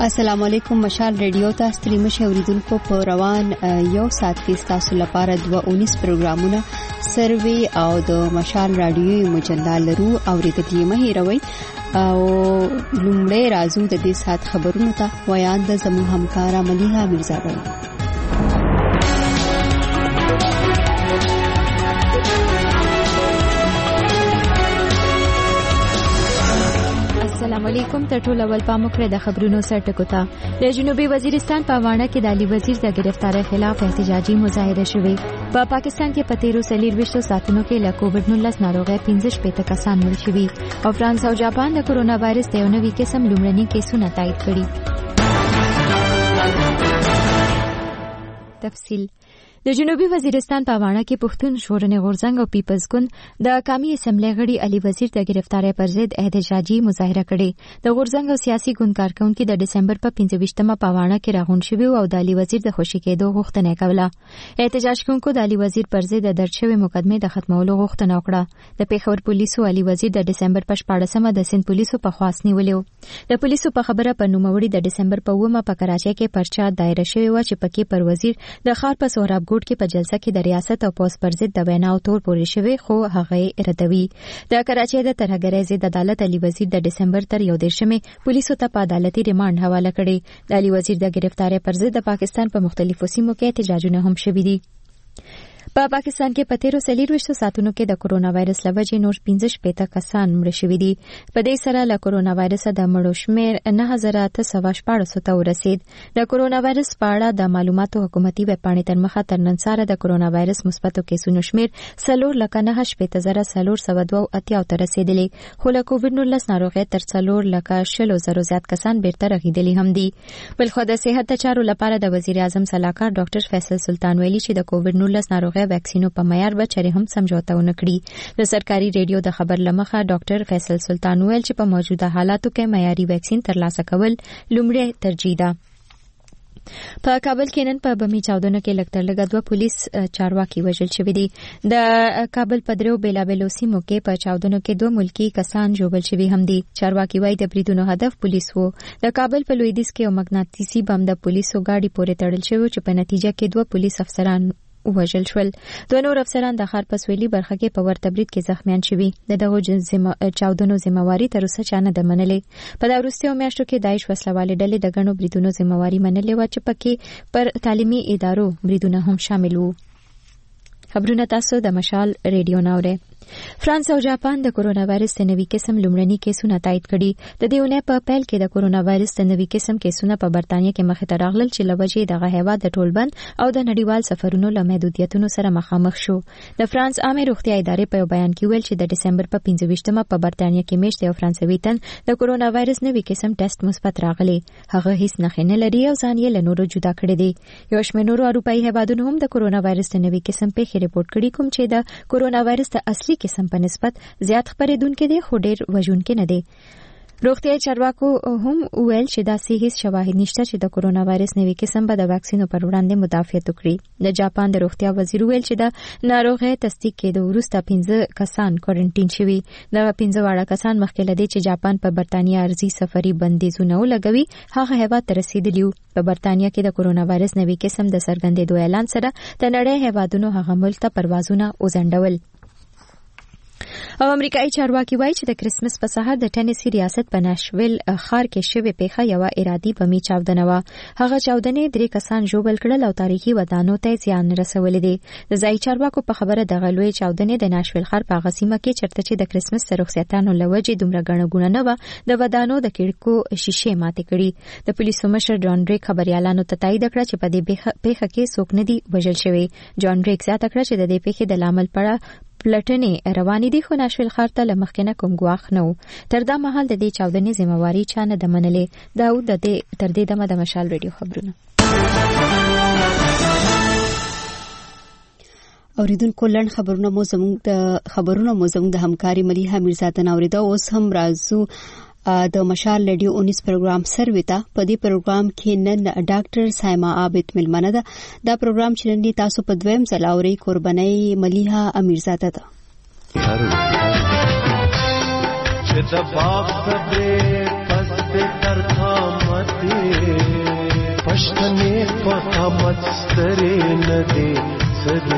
السلام علیکم. مشال ریډیو ته ستړي مشه اوریدونکو په روان یو ساعت کې تاسو لپاره 219 پروګرامونه سروي او د مشال رادیوي مجله لرو اوریدلې مه هیروئ او لومړی راځو د دې ساعت خبرونو ته. ویان د زموږ همکاره ملیحه میرزاده. السلام علیکم. تر ټولو اول پام وکړئ د خبرونو سرټکو ته. د جنوبي وزیرستان په واڼه کې د علي وزیر د گرفتاری خلاف احتجاجي مظاهره شوې. په پاکستان کې په 13 ساعتونو کې له کووډ-19 ناروغۍ 15 کسان مړ شوي او فرانس او جاپان د کرونا وایرس د یو نوي قسم لومړني کیسونه تایید کړي. تفصیل. د جنوبي وزیرستان په واڼه کې پښتون شورنې غورځنګ او پیپلز ګوند د قومي اسمبلی غړي علي وزیر د گرفتاری پر ضد احتجاجي مظاهره کړې. د غورځنګ او سیاسي ګوند کارکونکو د دسمبر په 25مه په واڼه کې راغون شوي او د علي وزیر د خوشي کېدو غوښتنه کوله. احتجاج کوونکو د علي وزیر پر ضد د درج شوی مقدمه د ختمولو غوښتنه وکړه. د پیښور پولیسو علي وزیر د دسمبر په 14مه د سند پولیسو په خواست نیولیو. د پولیسو په خبره په نوموړي د دسمبر په 9مه په کراچۍ کې پرچا دایره شوی و چې پکې پر وزیر د ښار په سهراب ګوټ کې په جلسه کې د ریاست او پوس پر ضد د وینا او تور پورې شوی خو هغه ردوي. د کراچۍ د ترهګرۍ ضد عدالت علي وزیر د دسمبر تر 11مه پولیسو ته په عدالتي ریماند حواله کړي. د علي وزیر د گرفتاری پر ضد د پاکستان په مختلفو سیمو کې احتجاجونه هم شوي دي. په پاکستان کې په 13 ساعتونو کې د کرونا وایرس لوجې نور 15 کسان مړ شوي دي. په دې سره له کرونا وایرس د مړو شمیر 9814 ته ورسید. د کرونا وایرس په اړه د معلوماتو حکومتي ویب پاڼې تر مخه تر نن سره د کرونا وایرس مثبتو کیسونو شمیر 4,98,402 ته رسیدلی، خو له کووډ-19 ناروغۍ تر 4,20,000 زیات کسان بیرته رغیدلي هم دي. بلخو د صحت چارو لپاره د وزیر اعظم سلاکار ډاکټر فیصل سلطان ویلي چې د کووډ-19 ناروغۍ ویکسینو په معیار به چره هم سمجھوته ونه کړي. د سرکاري ریډیو د خبر لمخه ډاکټر فیصل سلطان ویل چې په موجوده حالاتو کې معیاري ویکسین ترلاسه کول لومړی ترجیح ده. په کابل کې نن په بمی چاودنو کې لکتر لګا 2 پولیس چارواکي وژل شوي دي. د کابل په درو بیلابلو سیمو کې په چاودنو کې 2 ملکی کسان ژوبل شوي هم دي. چارواکي وايي د بریدونو هدف پولیس وو. د کابل په لویدیځ کې یو مغناطیسي بم د پولیسو گاډي پورې تړل شوی چې په نتیجه کې 2 پولیس افسران وژل شول. 2 نور افسران د ښار په سویلي برخه کې په ورته برید کې زخمیان شوي. دغه چاودنو ذمہواری تر اوسه چا نه ده منلې. په دا وروستیو میاشتو کې داعش وسلوالې ډلې د ګڼو بریدونو ذمہواری منلې و چې پکې پر تعلیمي ادارو بریدونه هم شامل وو. خبرونه تاسو د مشال ریډیو ناوړه. فرانس او جاپان د کرونا وایرس د نوي قسم لومړني کیسونه تایید کړي. د دې اونۍ په پیل کې د کرونا وایرس د نوي قسم کیسونه په برتانیې کې مخې ته راغلل چې لوجې دغه هیواد د ټولبند او د نړیوال سفرونو له محدودیتونو سره مخامخ شو. د فرانس عامه روغتیا ادارې په بیان کې ویل چې د دسمبر په 25مه په برتانیې کې میشت یو فرانسوي تن د کرونا وایرس نوي قسم ټیسټ مثبت راغلی. هغه هیڅ نښې نه لري او ځان یې له نورو جدا کړی دی. یو شمېر نورو اروپایي هیوادونو هم د کرونا وایرس د نوي قسم پیښې ریپورټ کړي، کوم چې د کرونا وایرس د اصلي قسم په نسبت زیات خپرېدونکي دي خو ډېر وژونکي نه دي. روغتیايي چارواکو هم ویل چې داسې هیڅ شواهد نشته چې د کرونا وایرس نوي قسم به د واکسینو پر وړاندې مدافعت وکړي. د جاپان د روغتیا وزیر ویل چې د ناروغۍ تصدیق کېدو وروسته 15 کسان کوارنټین شوي. دغه 15 واړه کسان مخکې له دې چې جاپان په برتانیا ارزي سفري بندیزونه ولګوي هغه هیواد ته رسیدلی وو. په برتانیا کې د کرونا وایرس نوي قسم د څرګندېدو اعلان سره د نړۍ هیوادونو هغه ملک ته پروازونه وځنډول. او امریکایي چارواکي وایي چې د کرسمس په سهار د ټینیسي ریاست په ناشویل ښار کې شوې پیښه یو ارادي بمي چاودنه و. هغه چاودنې 3 کسان ژوبل کړل او تاریخي ودانو ته زیان رسولی دی. د ځایي چارواکو په خبره د غلوي چاودنې د ناشویل ښار په غسیمه کې چرته چې د کرسمس رخصتانو لوجې دومره غنغونه نه و د ودانو د کړکو شیشې ماتې کړي. د پولیسو مشر جان ډریک خبريالانو ته تایید کړ چې په دې پیښه کې څوک نه دی وژل شوی. جان ډریک زیاته کړ چې د دې پیښې د لامل پړه پلټنې روانې دي خو ناشویل ښار ته له مخکې کوم ګواښ نه و. تر دا مهال د دې چاودنې ذمہواری چا نه ده منلې. دا د دې تر دې دمه د مشال ریډیو خبرونه. اوریدونکو لړن خبرونه مو زموږ د همکاري ملیحه میرزاده ناوریده. اوس هم راځو د مشال ریډیو 19 پروګرام سروي ته. په دې پروګرام کې نن ډاکټر سایما عابد ملمنه ده. دا پروګرام چې نن تاسو په دویم ځل اوري قرباني ملیحه میرزاده ده. چې د باغ صبر پس ارتامته پښتنې په امت سترې نه دي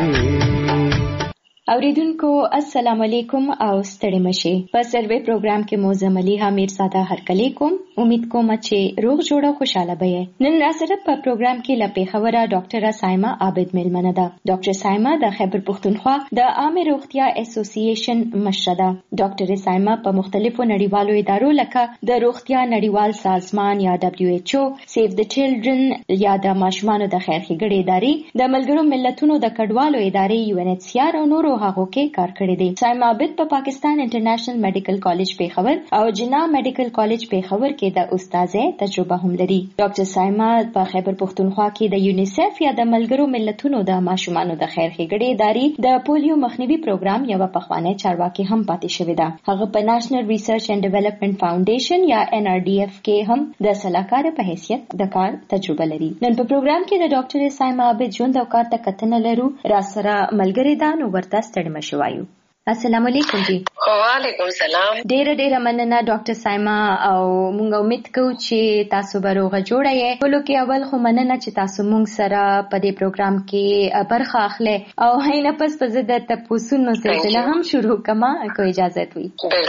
سدي. اوریدونکو السلام علیکم او ستړي مشه. په سروې پروګرام کې مو زملي حمید ساده هرکلی کوم. امید کوم چې روغ جوړ او خوشاله به. نن را سره په پروګرام کې لپاره خبره ډاکټر سایما عابد میلمنه ده. ډاکټر سایما د خیبر پختونخوا د عامه روغتیا اسوسییشن مشره ده. ډاکټر سایما په مختلفو نړیوالو ادارو لکه د روغتیا نړیوال سازمان یا WHO، سیو د چلډرن یا د ماشومانو د خیر ښېګڼې ادارې، د ملګرو ملتونو د کډوالو ادارې UNHCR او نورو هغو کې کار کړی دی. سایما عابد په پاکستان انټرنیشنل میډیکل کالج پیښور او جنا میډیکل کالج پیښور کې د استادۍ تجربه هم لري. ډاکټر سایما په خیبر پختونخوا کې د یونیسف یا د ملګرو ملتونو د ماشومانو د خیر ښېګڼې ادارې د پولیو مخنیوي پروګرام یو پخوانی چارواکي هم پاتې شوی ده. هغه په نېشنل ریسرچ اینڈ ډیولپمنٹ فاونډیشن یا NRDF کې هم د سلاکار په حیثیت د کار تجربه لري. نن په پروګرام کې د ډاکټر سایما عابد ژوند او کار ته کتنه لرو. را سره ملګری ده نو ورته ستړي مشو وایو. السلام علیکم جی. وعلیکم السلام. ډیره مننه ډاکټر سایما او مونږ امید کوو چې تاسو به روغ جوړه یې. ټولو کې اول خو مننه چې تاسو مونږ سره په دې پروګرام کې برخه اخلي او هینه پس په زده تاسو سلسله هم شروع کما کو اجازه وي.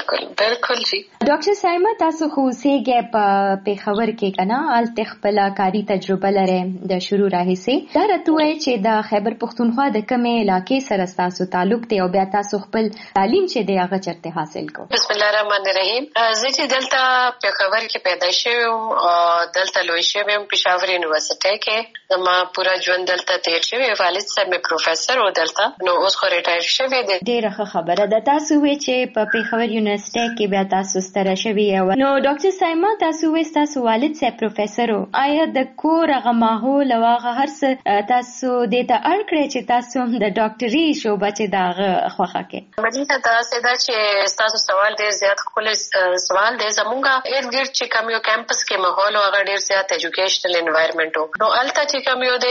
بالکل جی. ډاکټر سایما تاسو خو سیګه په پیښور کې کنا ال تخپل کاری تجربه لري د شروع راهیسه. دا راتوي چې د خیبر پختونخوا د کومه علاقې سره تاسو تعلق دی او بیا تاسو خپل تعلیم چې دی هغه چرته حاصل کو. بسم الله الرحمن الرحیم. زه چې دلته پیښور کې پیدا شوم او دلته لوی شوم پېښور یونیورسيټي کې. زما پورا ژوند دلته تیر شوی. والد صاحب مې پروفیسور و دلته، نو اوس خو ریټایر شوی دی. ډیره خبره ده. تاسو وی چې په پیښور یونیورسيټي کې بیا تاسو ستاره شوی او نو ډاکټر سایما تاسو وی تاسو والد صاحب پروفیسور، آیا د کور هغه ماحول او هغه هر څه تاسو د ته اړ کړی چې تاسو هم د ډاکټري شوبه چې داغه خوخه کې؟ مدینه دا سیدا چې تاسو سوال ډیر زیات خپل سوال دی. زمونږه ایرګر چې کوم یو کیمپس کې ماحول او هغه ډیر زیات ایجوکیشنل انوایرنمنت نو الته چې کوم یو دی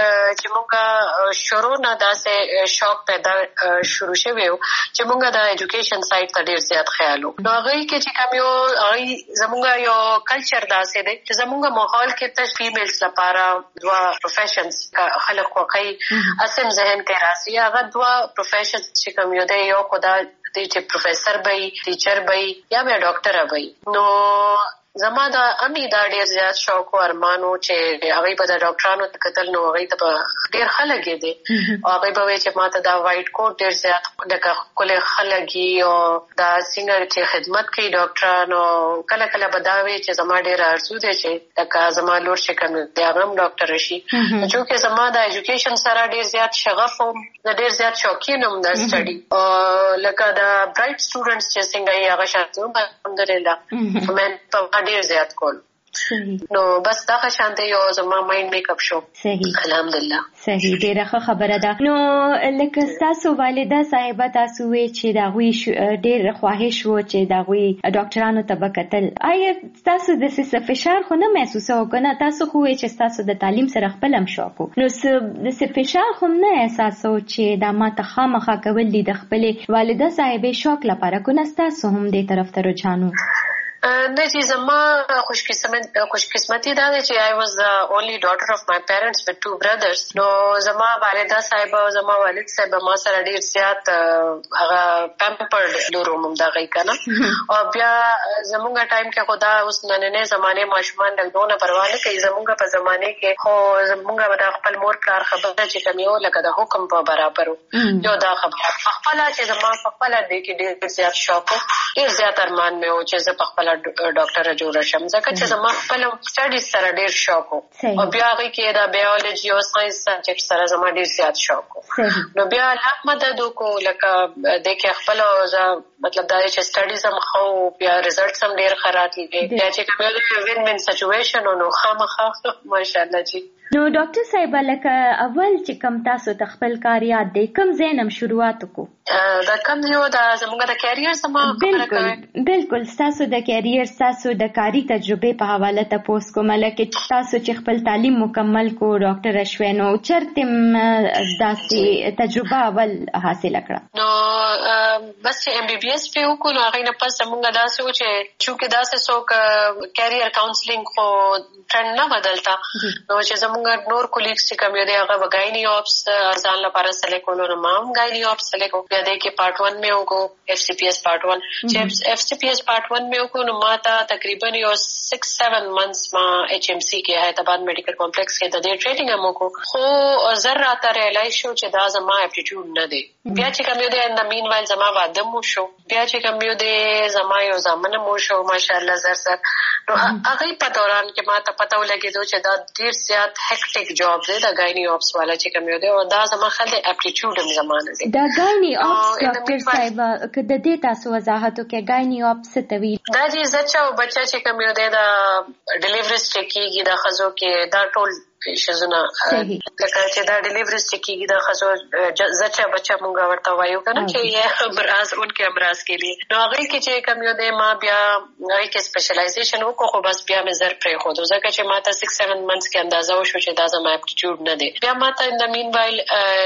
چې مونږه شروع نه داسې شوق پیدا شروع شوی چې مونږه د ایجوکیشن سایت ته ډیر زیات خیال وو. نو هغه کې چې کوم یو زمونږه یو کلچر داسې دی چې زمونږه ماحول کې ته فیمیلز لپاره دوا پروفیشنز خلک کوي اسم ذهن کې راځي. هغه دوا پروفیشنز چې کوم یو دی یو خدا دی چې پروفیسر بای، ټیچر بای یا بیا ډاکټر بای. نو زما دا امی دا ډیر زیات شوق او ارمانو چې هغه په ډاکټرانو تکتل نو هغه ته ډیر خلک دي او هغه به چې ماته دا وایټ کوټ ډیر زیات دغه کله خلګي او دا څنګه چې خدمت کوي ډاکټرانو کله کله بداوي چې زما ډیر ارزو دي چې دغه زما لور چې کوم دی هم ډاکټر شي. چې زما د ایجوکیشن سره ډیر زیات شغف او ډیر زیات شوقین هم د سټډي او لکه دا برایټ سټوډنټس چې څنګه یې هغه شاتو الحمدلله من په ډیر زیات کول. نو بس دا شانته یو زما مایند میک اپ شو. صحیح الحمدلله. صحیح ډیره خبره ده. نو لکه تاسو والده صاحبہ تاسو وی چې دا غوي ډیر خواهش وو چې دا غوي ډاکټرانو ته وکتل. آیا تاسو د څه فشار خو نه محسوسه وکنه؟ تاسو خو وی چې تاسو د تعلیم سره خپل هم شوق نو د څه فشار خو نه احساسو چې دا ما ته خامخا کول دي د خپل والده صاحبې شوق لپاره کو نه تاسو هم دې طرف ته رجحانو؟ نه چې زما خوشقسمتی دا ده چې I was the only daughter of my parents with two brothers. نو زما والده صاحب او زما والد صاحب ما سره ډیر زیات هغه پمپرډ لوروم دا غي کنه او بیا زمونږه ټایم کې خدا اوس نننې زمانه ماشومان دغه پروا نه کوي. زمونږه په زمانه کې خو زمونږه د خپل مور پلار خبره چې کوم یو لکه د حکم په برابر یو دا خبره خپل چې زما خپل د کې ډیر زیات شوق ډیر زیات ارمان مې او چې زه په خپل ډاکټر جوړ شم ځکه چې زما خپل سټډیز سره ډیر شوق او بیا هغه کې دا بایولوژي او ساينس سبجیکټ سره زما ډیر زیات شوق نو بیا الحمد مدد کو لکه د کې خپل مطلب دا چې سټډیز هم خو بیا ریزلټس هم ډیر خراب دي بیا چې کومه وین وین سچويشن نو خامخا ماشاءالله جی. نو ډاکټر صاحب لکه اول چې کم تاسو خپل کار یاد دی کم زینم شروعات کو دا کم یو دا زموږ د کیریئر سم بالکل تاسو د کیریئر تاسو د کاری تجربه په حواله تاسو کوم لکه تاسو چې خپل تعلیم مکمل کو ډاکټر شوینو چرته داسې تجربه اول حاصل کړه نو بس چې MBBS په وکړو هغه نه پس موږ دا سوچ چې داسې څوک کیریئر کاونسلینګ خو ټرند نه بدلتا نو چې زموږ نور کولیګز چې کوم یو دی هغه وګاینی اپس ځان لپاره سلیکټ کولو نو ما هم غاینی اپس سلیکټ بیا د کې پارت 1 مې وکړو FCPS پارت 1 چې FCPS پارت 1 مې وکړو نو ما ته تقریبا یو 6-7 months ما HMC کې حیدرآباد میډیکل کمپلیکس کې د دې ټریټینګ هم وکړو خو زر راته ریلایز شو چې دا زما اپټیټیوډ نه دی بیا چې کوم یو دی ان د مین وایل زما واده مو شو بیا چې کوم یو دی زما یو ځامن مو شو ماشاءالله زر سر نو هغه په دوران کې ما ته پته ولګېدو چې دا ډیر زیات هیکټیک جاب دی د غاینی اپس والا چې کوم یو دی او دا زما خل اپټیټیوډ هم زمانه دی د غاینی اپس ډاکټر صاحب کله د دې تاسو وضاحت وکړئ غاینی اپس څه ته وایي دا چې زچا او بچا چې کوم یو دی دا ډیلیوریز کېږي د خزو کې دا ټول شزونه لکه چې دا ډیلیوریز کېږي د خزو زچا بچا مونږ ورته وایو کنه چې یې امراض انکه امراض کې لیے نو هغه کې چې کوم یو دی ما بیا هغه کې سپیشلایزیشن وکړو خو بس بیا مې زر پرې خو ځکه چې ما ته 6-7 months کې اندازه وشو چې دا زما اپټیټیوډ نه دی بیا ما ته ان د مین وایل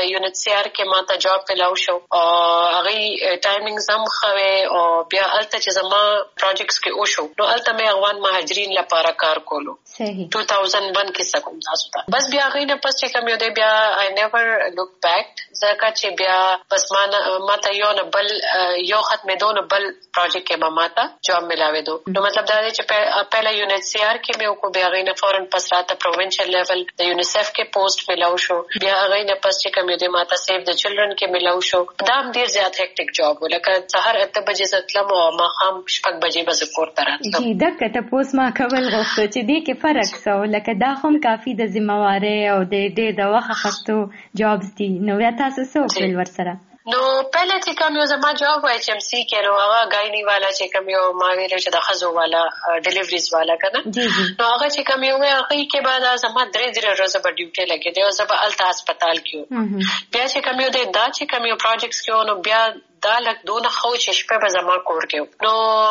UNHCR کې ما ته جاب پلاو شو او هغه ټایمینګز هم خوي او بیا الته چې زما پروجیکټس کې او شو نو الته مې افغان مهاجرین لپاره کار کولو صحیح 2001 کې سکم تاسو ته بس بیا غي نه پس چې کوم یو دی بیا I never look back ځکه چې بیا بس ما ته یو نه بل یو ختمې دون بل پروجیکټ کې ما ته جاب ملاوي دو نو مطلب دا دی چې پہلا UNHCR کې مې کو بیا غي نه فورن پس راته پروینشل لیول د UNICEF کې پوسټ ملاو شو بیا غي نه پس چې کوم یو دی ما ته سیو د چلډرن کې ملاو شو دا هم ډیر زیات هیکټیک جاب ولکه سحر 8 بجې زتلم او ما خام 6 بجې بس کور ته راتلم جی دا کته پوس ما کول غوښته چې دې کې فرق څه لکه دا هم کافي د ذمہواری او د وخت خستو جابز دي نو یا تاسو څه وکړل ورسره نو پہله چې کوم یو زما جاب HMC کې نو هغه غاینی والا چې کوم یو ما ویل چې د خزو والا ډیلیوریز والا کنه نو هغه چې کوم یو هغه کې بعد زما درې ورځې په ډیوټي لګې دی او زما الته هسپتال کې بیا چې کوم یو دا چې کوم یو پروجیکټس کې نو بیا دا لکه دونه خو چې شپه به زما کور کې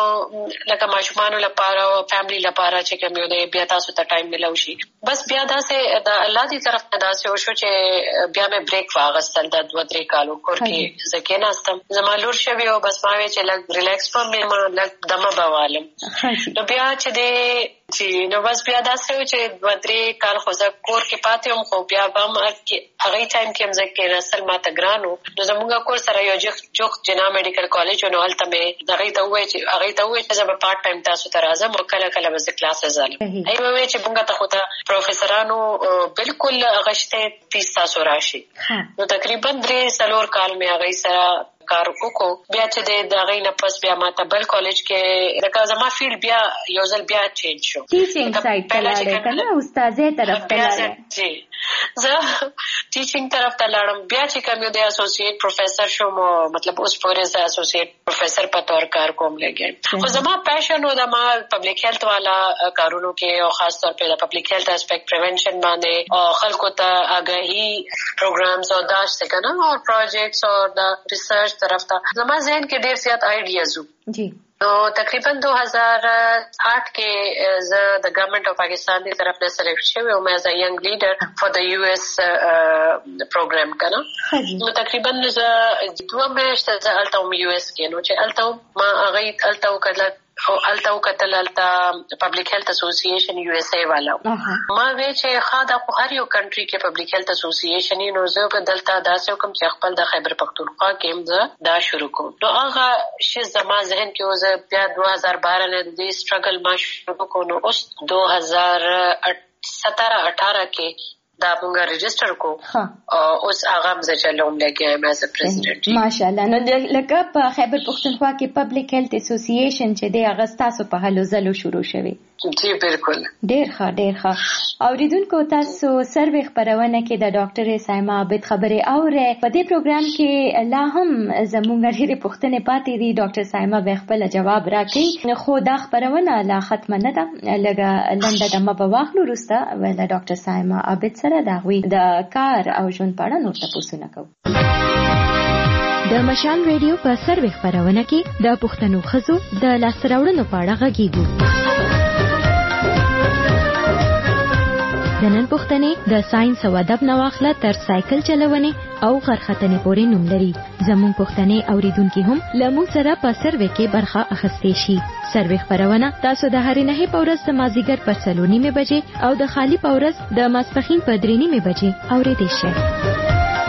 نو لکه ماشومان لپاره او فیملی لپاره چې کوم یو دی بیا تاسو ته ټایم ملو شي بس بیا دا سه د الله دی طرف نه دا سه وشو چې بیا مې بریک واغستل د 2-3 کالو کور کې ځکه ناستم زما لور شوی او بس ما وی چې لګ ریلیکس په مې لګ دمه بوالم نو بیا چې دی چې نو بس بیا دا سه چې 2-3 کال خو زه کور کې پاتې هم خو بیا هم هغه ټایم کې هم ځکه رسل ما ته ګرانو نو زموږ کور سره یو جوخ جنا میډیکل کالج نو هلته مې دغه ته وای چې زه په پارت ټایم تاسو ته راځم او کله کله به زه کلاسز ځم ایو وای چې موږ ته خو ته پروفیسورانو بالکل غشته 30 تاسو راشي نو تقریبا 3-4 کال مې هغه سره کار وکړو بیا چې د غي نه پس بیا ما ته بل کالج کې لکه زما فیلډ بیا یو ځل بیا چینج شو ټیچینګ سایډ ته لاړې کنه استادې طرف ته لاړې جی زه ټیچینګ طرف ته لاړم بیا چې کوم یو د اسوسییټ پروفیسور شوم مطلب اوس پورې د اسوسییټ پروفیسور په تور کار کوم لګم خو زما پېشن و د ما پبلک هیلث والا کارونو کې او خاص طور په د پبلک هیلث اسپیکټ پریونشن باندې او خلکو ته آگاهی پروګرامز او داش څه کنه او پروجیکټس او د ریسرچ طرف ته زما ذهن کې ډیر زیات آئیډیاز وو جی نو تقریبا 2008 کې زه د ګورنمنت اف پاکستان دی طرف نه سلیکټ شوم او مې as a young leader for the US program کنه نو تقریبا زه 2 میاشتې زه الته US کې نو چې الته ما هغه الته وکړل او الته وکتل الته پبلک هیلث اسوسییشن USA والا ما وی چې خاطر خو هر یو کنټری کې پبلک هیلث اسوسییشن نو زه په دلته داسې کوم چې خپل د خیبر پختونخوا کې دا شروع کوم نو هغه شی زما ذهن کې اوس بیا 2012 نه د سټرګل ما شروع کوم نو اوس 2017-18 کې دا موږ ريجستر کو او اوس هغه مزه چلوم لګي مې as پریزیډنټ ماشاءالله نو لکه په خیبر پختونخوا کې پبلک هیلث اسوسییشن چې د اغستاسو په هلو زلو شروع شوی جی بالکل ډیر ښه اوریدونکو تاسو سروې خبرونه کې د ډاکټر سایما عابد خبرې اورئ په دې پروګرام کې لا هم زموږ غیر پښتنې پاتې دي ډاکټر سایما به خپل جواب راکړي خو دا خبرونه لا ختم نه ده لږه لنډه دمه به واخلو وروسته ول ډاکټر سایما عابد سره د غوي د کار او ژوند په اړه نور تاسو کوو د مشال ریډیو په سروې خبرونه کې د پښتنو خزو د لاسراوړنو په اړه غږیږو د نن پوښتنې د ساينس او ادب نواخله تر سایکل چلونې او غرختنې پورې نوم لري. زموږ پوښتنې اوریدونکو هم لمو سره په سروې کې برخه اخیستې شي. سروې خبرونه تاسو د هرې نه په ورځ د مازیګر په 3:30 بجې او د خالی په ورځ د ماسپخین په 3:30 بجې اوریدئ شئ.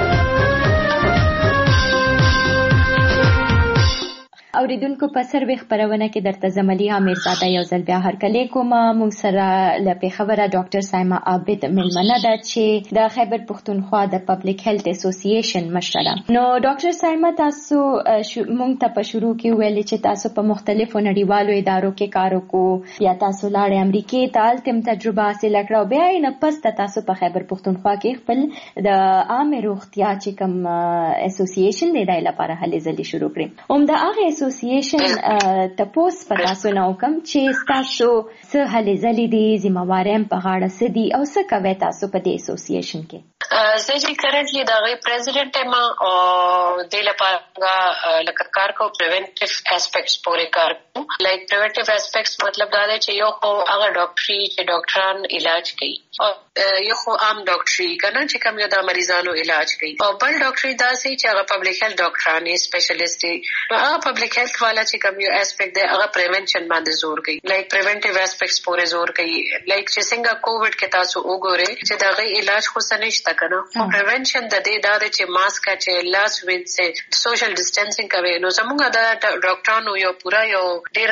اوریدونکو په سروې خبرونه کې درته زملي امیر زاده یو ځل بیا هرکلی کوم. موږ سره له خبره ډاکټر سایمه عابد ملمنه ده چې د خیبر پښتونخوا د پبلک هیلث اسوسییشن مشره. نو ډاکټر سایمه تاسو موږ ته په شروع کې ویل چې تاسو په مختلفو نړیوالو ادارو کې کار وکړو، یا تاسو لاړې امریکې ته هلته تجربه حاصل کړه، بیا یې نه پس تاسو په خیبر پښتونخوا کې خپل د عامه روغتیا چې کوم اسوسییشن دی دای لپاره هلې ځلې شروع کړې. د هغه اسوسییشن تپوس په تاسو نه وکم چې تاسو څه هلې ځلې دي، ذمہواریم په غاړه څه دي او څه کوي تاسو په دې اسوسییشن کې؟ زه چې کرنټلی د غي پریزیډنټ یم او د لپاره لکه کار کو پریونټیو اسپیکټس پورې کار کوم. لایک پریونټیو اسپیکټس مطلب دا دی چې یو خو هغه ډاکټري چې ډاکټران علاج کوي او یو خو عام ډاکټري کنه چې کوم یو د مریضانو علاج کوي، او بل ډاکټري دا سي چې هغه پبلک هیلث ډاکټران سپیشلیست دي. هغه پبلک هیلث والا چې کوم یو اسپیکټ دی هغه پریونشن باندې زور کوي، لایک پریونټیو اسپیکټس پورې زور کوي. لایک چې څنګه کووډ کې تاسو وګورئ چې دا غي علاج خو سنشت کنه، پریونشن د دې دا چې ماسک چې لاس وینځي سوشل ډیسټنسینګ کوي. نو زموږ د ډاکټرانو یو پورا یو ډیر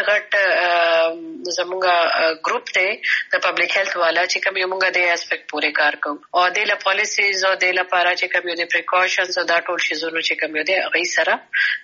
غټ زموږ ګروپ دی د پبلک هیلث والا چې کوم یو موږ د اسپیکټ پورې کار کوو، او د ل پالیسیز او د لپاره چې کوم یو د پریکاشنز او دا ټول شیزونو چې کوم یو د غي سره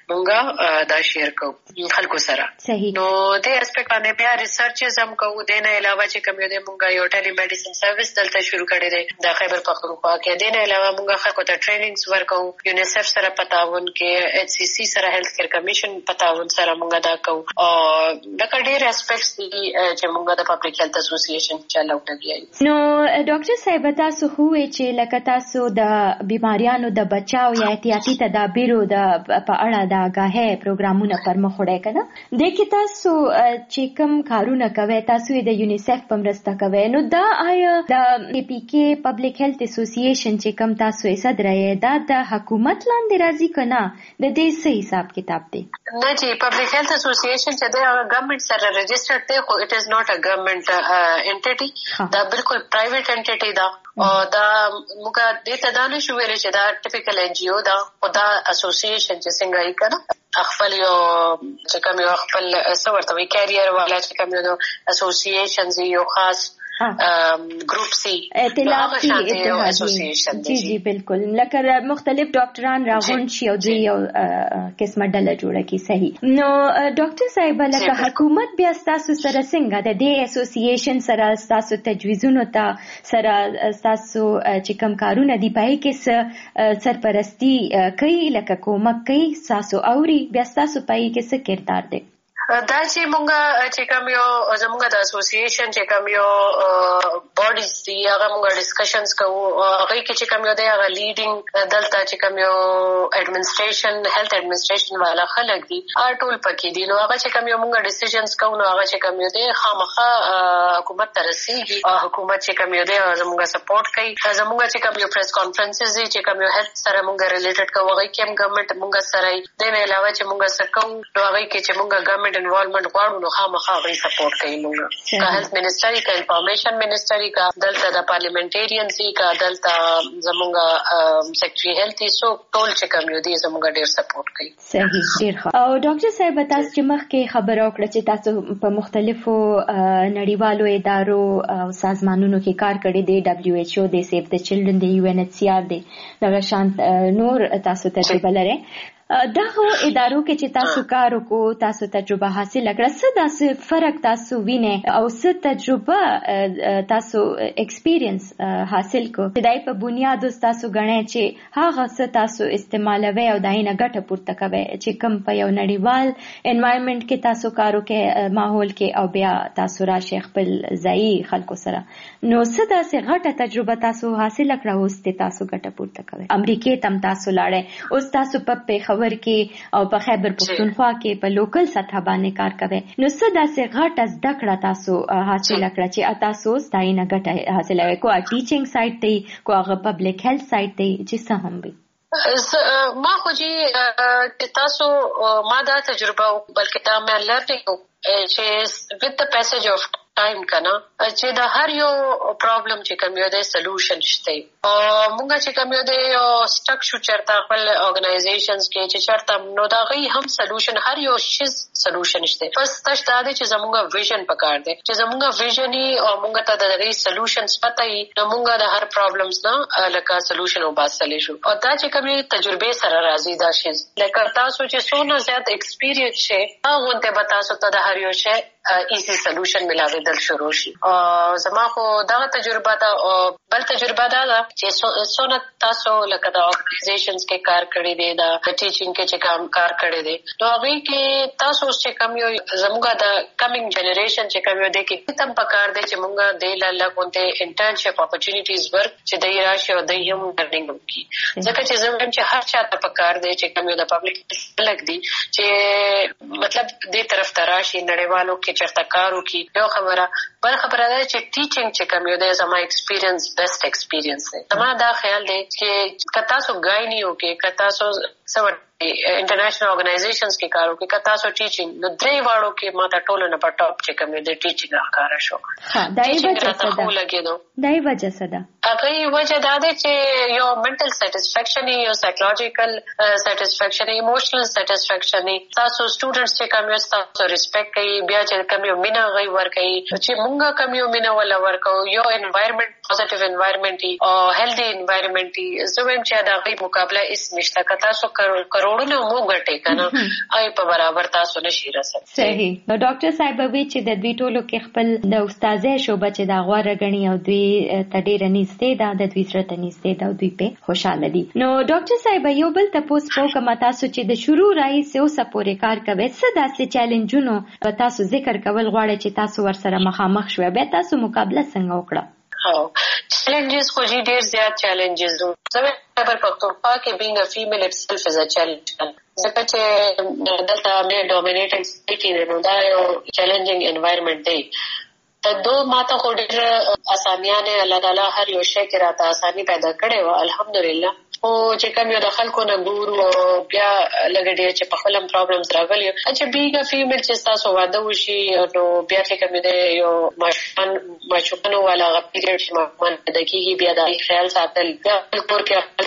موږ دا شیر کوو خلکو سره. نو د اسپیکټ باندې بیا ریسرچز هم کوو. د نه علاوه چې کوم یو د موږ یو ټیلی میډیسن سرویس دلته شروع کړی دی د خیبر پښتونخوا کې. د نه علاوه موږ خلکو ته ټریننګز ورکوو، یونیسف سره پتاون کې، ایچ سی سی سره هیلث کیر کمیشن پتاون سره موږ دا کوو. او دا ډېر اسپیکټس دي چې موږ د پبلک هیلث اسوسییشن چلو کوي. نو ډاکټر صاحب تاسو خو چې لکه تاسو د بیماریانو د بچاو یا احتیاطي تدابیرو د په اړه د آگاهۍ پروګرامونه پر مخ وړئ کنه، د کې تاسو چې کوم کارونه کوي تاسو د یونیسف په مرسته کوي. نو دا آیا د پی کې پبلک هیلث اسوسییشن چې کوم تاسو یې صدر یې دا د حکومت لاندې راځي کنه، د دې څه حساب کتاب دی؟ نه جی، پبلک هیلث اسوسییشن چې د ګورنمنت سره رجسټرډ دی خو اټ از ناٹ ا ګورنمنت انټیټي، دا بالکل پرایویټ انټیټي دا. او دا موږ دې ته دا نشو ویلی چې دا ټیپیکل ان جی او دا، او دا اسوسییشن چې څنګه یې کنه خپل یو چې کوم یو خپل څه ورته وي کیریئر والا چې کوم یو اسوسییشن یو خاص گروپ سی ائتلافي اسوسییشن جی جی بالکل لکه مختلف ډاکټران راغون شي او دوی یو قسمه ډله جوړه کی. صحیح. نو ډاکټر صاحب لکه حکومت بیا تاسو سره څنګه د دې اسوسییشن سره تاسو تجویزونو ته سره تاسو چې کوم کارونه دی پای کې سرپرستی کوي لکه کومک کوي تاسو اوري بیا تاسو پای کې څه کردار دی؟ دا چې مونږ چې کوم یو زموږ د اسوسییشن چې کوم یو باډیز دي هغه مونږ ډسکشنز کوو، هغه کې چې کوم یو دی هغه لیډینګ دلته چې کوم یو ایڈمنسټریشن هیلث ایڈمنسټریشن والا خلک دي ټول پکې دي. نو هغه چې کوم یو مونږ ډیسیژنز کوو نو هغه چې کوم یو دی خامخا حکومت ته رسیږي، حکومت چې کوم یو دی زموږ سپورټ کوي. زموږ چې کوم یو پریس کانفرنسز دي چې کوم یو هیلث سره مونږ ریلیټډ کوو هغه کې هم ګورنمنت مونږ سره دی. نه علاوه چې مونږ سره کوو نو هغه کې چې مونږ ګورنمنت انوالومنٹ غواړو نو خامخا غي سپورټ کوي. موږ کا هیلث منسټري کا انفارمیشن منسټري کا دلته د پارلیمنټریان سي کا دلته زموږ سیکریټري هیلث سو ټول چې کوم یو دي زموږ ډیر سپورټ کوي. صحیح ډیر ښه. او ډاکټر صاحب تاسو چې مخکې خبره وکړه چې تاسو په مختلفو نړیوالو ادارو او سازمانونو کې کار کړی دی، دبليو ایچ او دی، سیف د چلډرن دی، یو ان ایچ سی آر دی، دغه شانت نور تاسو تجربه لرئ. دغه ادارو کې چې تاسو کار وکړو تاسو تجربه حاصل کړه، څه داسې فرق تاسو وینئ او څه تجربه تاسو ایکسپیرینس حاصل کو چې دای په بنیاد تاسو غنئ چې هغه څه تاسو استعمالوي او داینه ګټه پورته کوي چې کوم په یو نړیوال انوایرنمنت کې تاسو کار وکړي ماحول کې او بیا تاسو راشي خپل ځای خلکو سره. نو څه داسې غټه تجربه تاسو حاصل کړه اوس ته تاسو ګټه پورته کوي؟ امریکای تم تاسو لاړې، اوس تاسو په پیښور کې او په خیبر پښتونخوا کې په لوکل سطح باندې کار کوي. نو څه داسې غټه زده کړه تاسو حاصل کړه چې تاسو ستاینه ګټه حاصلوي؟ کو ټیچینګ سایت دی، کو هغه پبلک هیلث سایت دی، چې څه هم وي؟ ما خو چې تاسو ما دا تجربه بلکې دا مې لرنګ چې with the passage of time کنه چې دا هر یو پرابلم چې کوم یو د سولوشن شته او موږ چې کوم یو د سټک شو چرته خپل اورګنایزیشنز کې چې چرته نو دا غي هم سولوشن هر یو شی سولوشن شته. پس تاسو ته چې زموږ ویژن پکار دی چې زموږ ویژن او موږ ته د غي سولوشنز پته وي نو موږ د هر پرابلمز نه لکه سولوشن وباسلې شو. او دا چې کوم تجربه سره راځي دا شی لکه تاسو چې څونه زیات ایکسپیرینس شي هغه ته به تاسو ته د هر یو شی ایزی سولوشن ملاویدل شروع شي. زما خو دا تجربه دا بل تجربه دا چې څونه تاسو لکه د اورګنایزیشنز کې کار کړی دی دا ټیچینګ کې چې کار کړی دی نو هغه کې تاسو چې کوم یو زموږ د کمینګ جنریشن چې کوم یو دی کې تم پکار دی چې موږ د لږونته انټرنشپ اپورچونټیز ورک چې د راشي او د یم لرنینګ کی ځکه چې زموږ چې هر چا ته پکار دی چې کوم یو د پبلک لګ دی چې مطلب دې طرف تراشي نړیوالو کې چرته کارو کې یو خبره بل خبره ده چې ټیچینګ چې کوم یو د زما ایکسپیرینس بیسټ ایکسپیرینس دی. زما دا خیال دی چې کتا سو ګاینی او کې کتا سو سو انټرنیشنل اورګنایزیشنز کې کارو کې کتا سو ټیچینګ نو درې واړو کې ما ته ټول نه په ټاپ چې کوم د ټیچینګ ښکارا شو. ها دای وجه څه ده؟ دای وجه څه ده؟ هغه وجه دا ده چې یو منټل سټیسفیکشن یو سایکولوژیکل سټیسفیکشن ایموشنل سټیسفیکشن تاسو سټوډنټس چې کوم یو تاسو ریسپیکټ کوي بیا چې کوم یو مینا غي ور کوي چې مونږه کوم یو مینا ولا ورکو یو انوایرنمنت پوزټیو انوایرنمنت او هیلدی انوایرنمنت زویم چې دا غي مقابله اس نشته کتا سو کروڑونه مو غټه کنه آی په برابر تاسو نشي رسول. صحیح. نو ډاکټر صاحب وی چې د دوی ټولو کې خپل د استادې شوبه چې دا غوړه غني او دوی تډیر نيسته دا د دوی سره نيسته دا دوی په خوشاله دي. نو ډاکټر صاحب یو بل تاسو په کومه تاسو چې د شروع راځي اوسه پورې کار کوي څه داسې چیلنجونو تاسو ذکر کول غواړئ چې تاسو ورسره مخامخ شوي به تاسو مقابله څنګه وکړه؟ چیلنجز خو جی ډیر زیات چیلنجز زموږ خبر پښتونخوا کې being a female itself is a challenge ځکه چې دلته مې ډومینیټنګ سټیټي دی نو دا یو چیلنجینګ انوایرنمنت دی. دو ماته خو ډېر اسانیانه الله تعالی هر یو شی کې راته اساني پیدا کړې و الحمدلله. او چې کوم یو د خلکو نه ګورو بیا لګ ډېر چې په خپل پرابلمز راغلي چې بیګه فیمیل چې تاسو واده وشي نو بیا چې کوم دی یو ماشومان والا غپیریډ چې مون د کیږي بیا د خیال ساتل بیا کور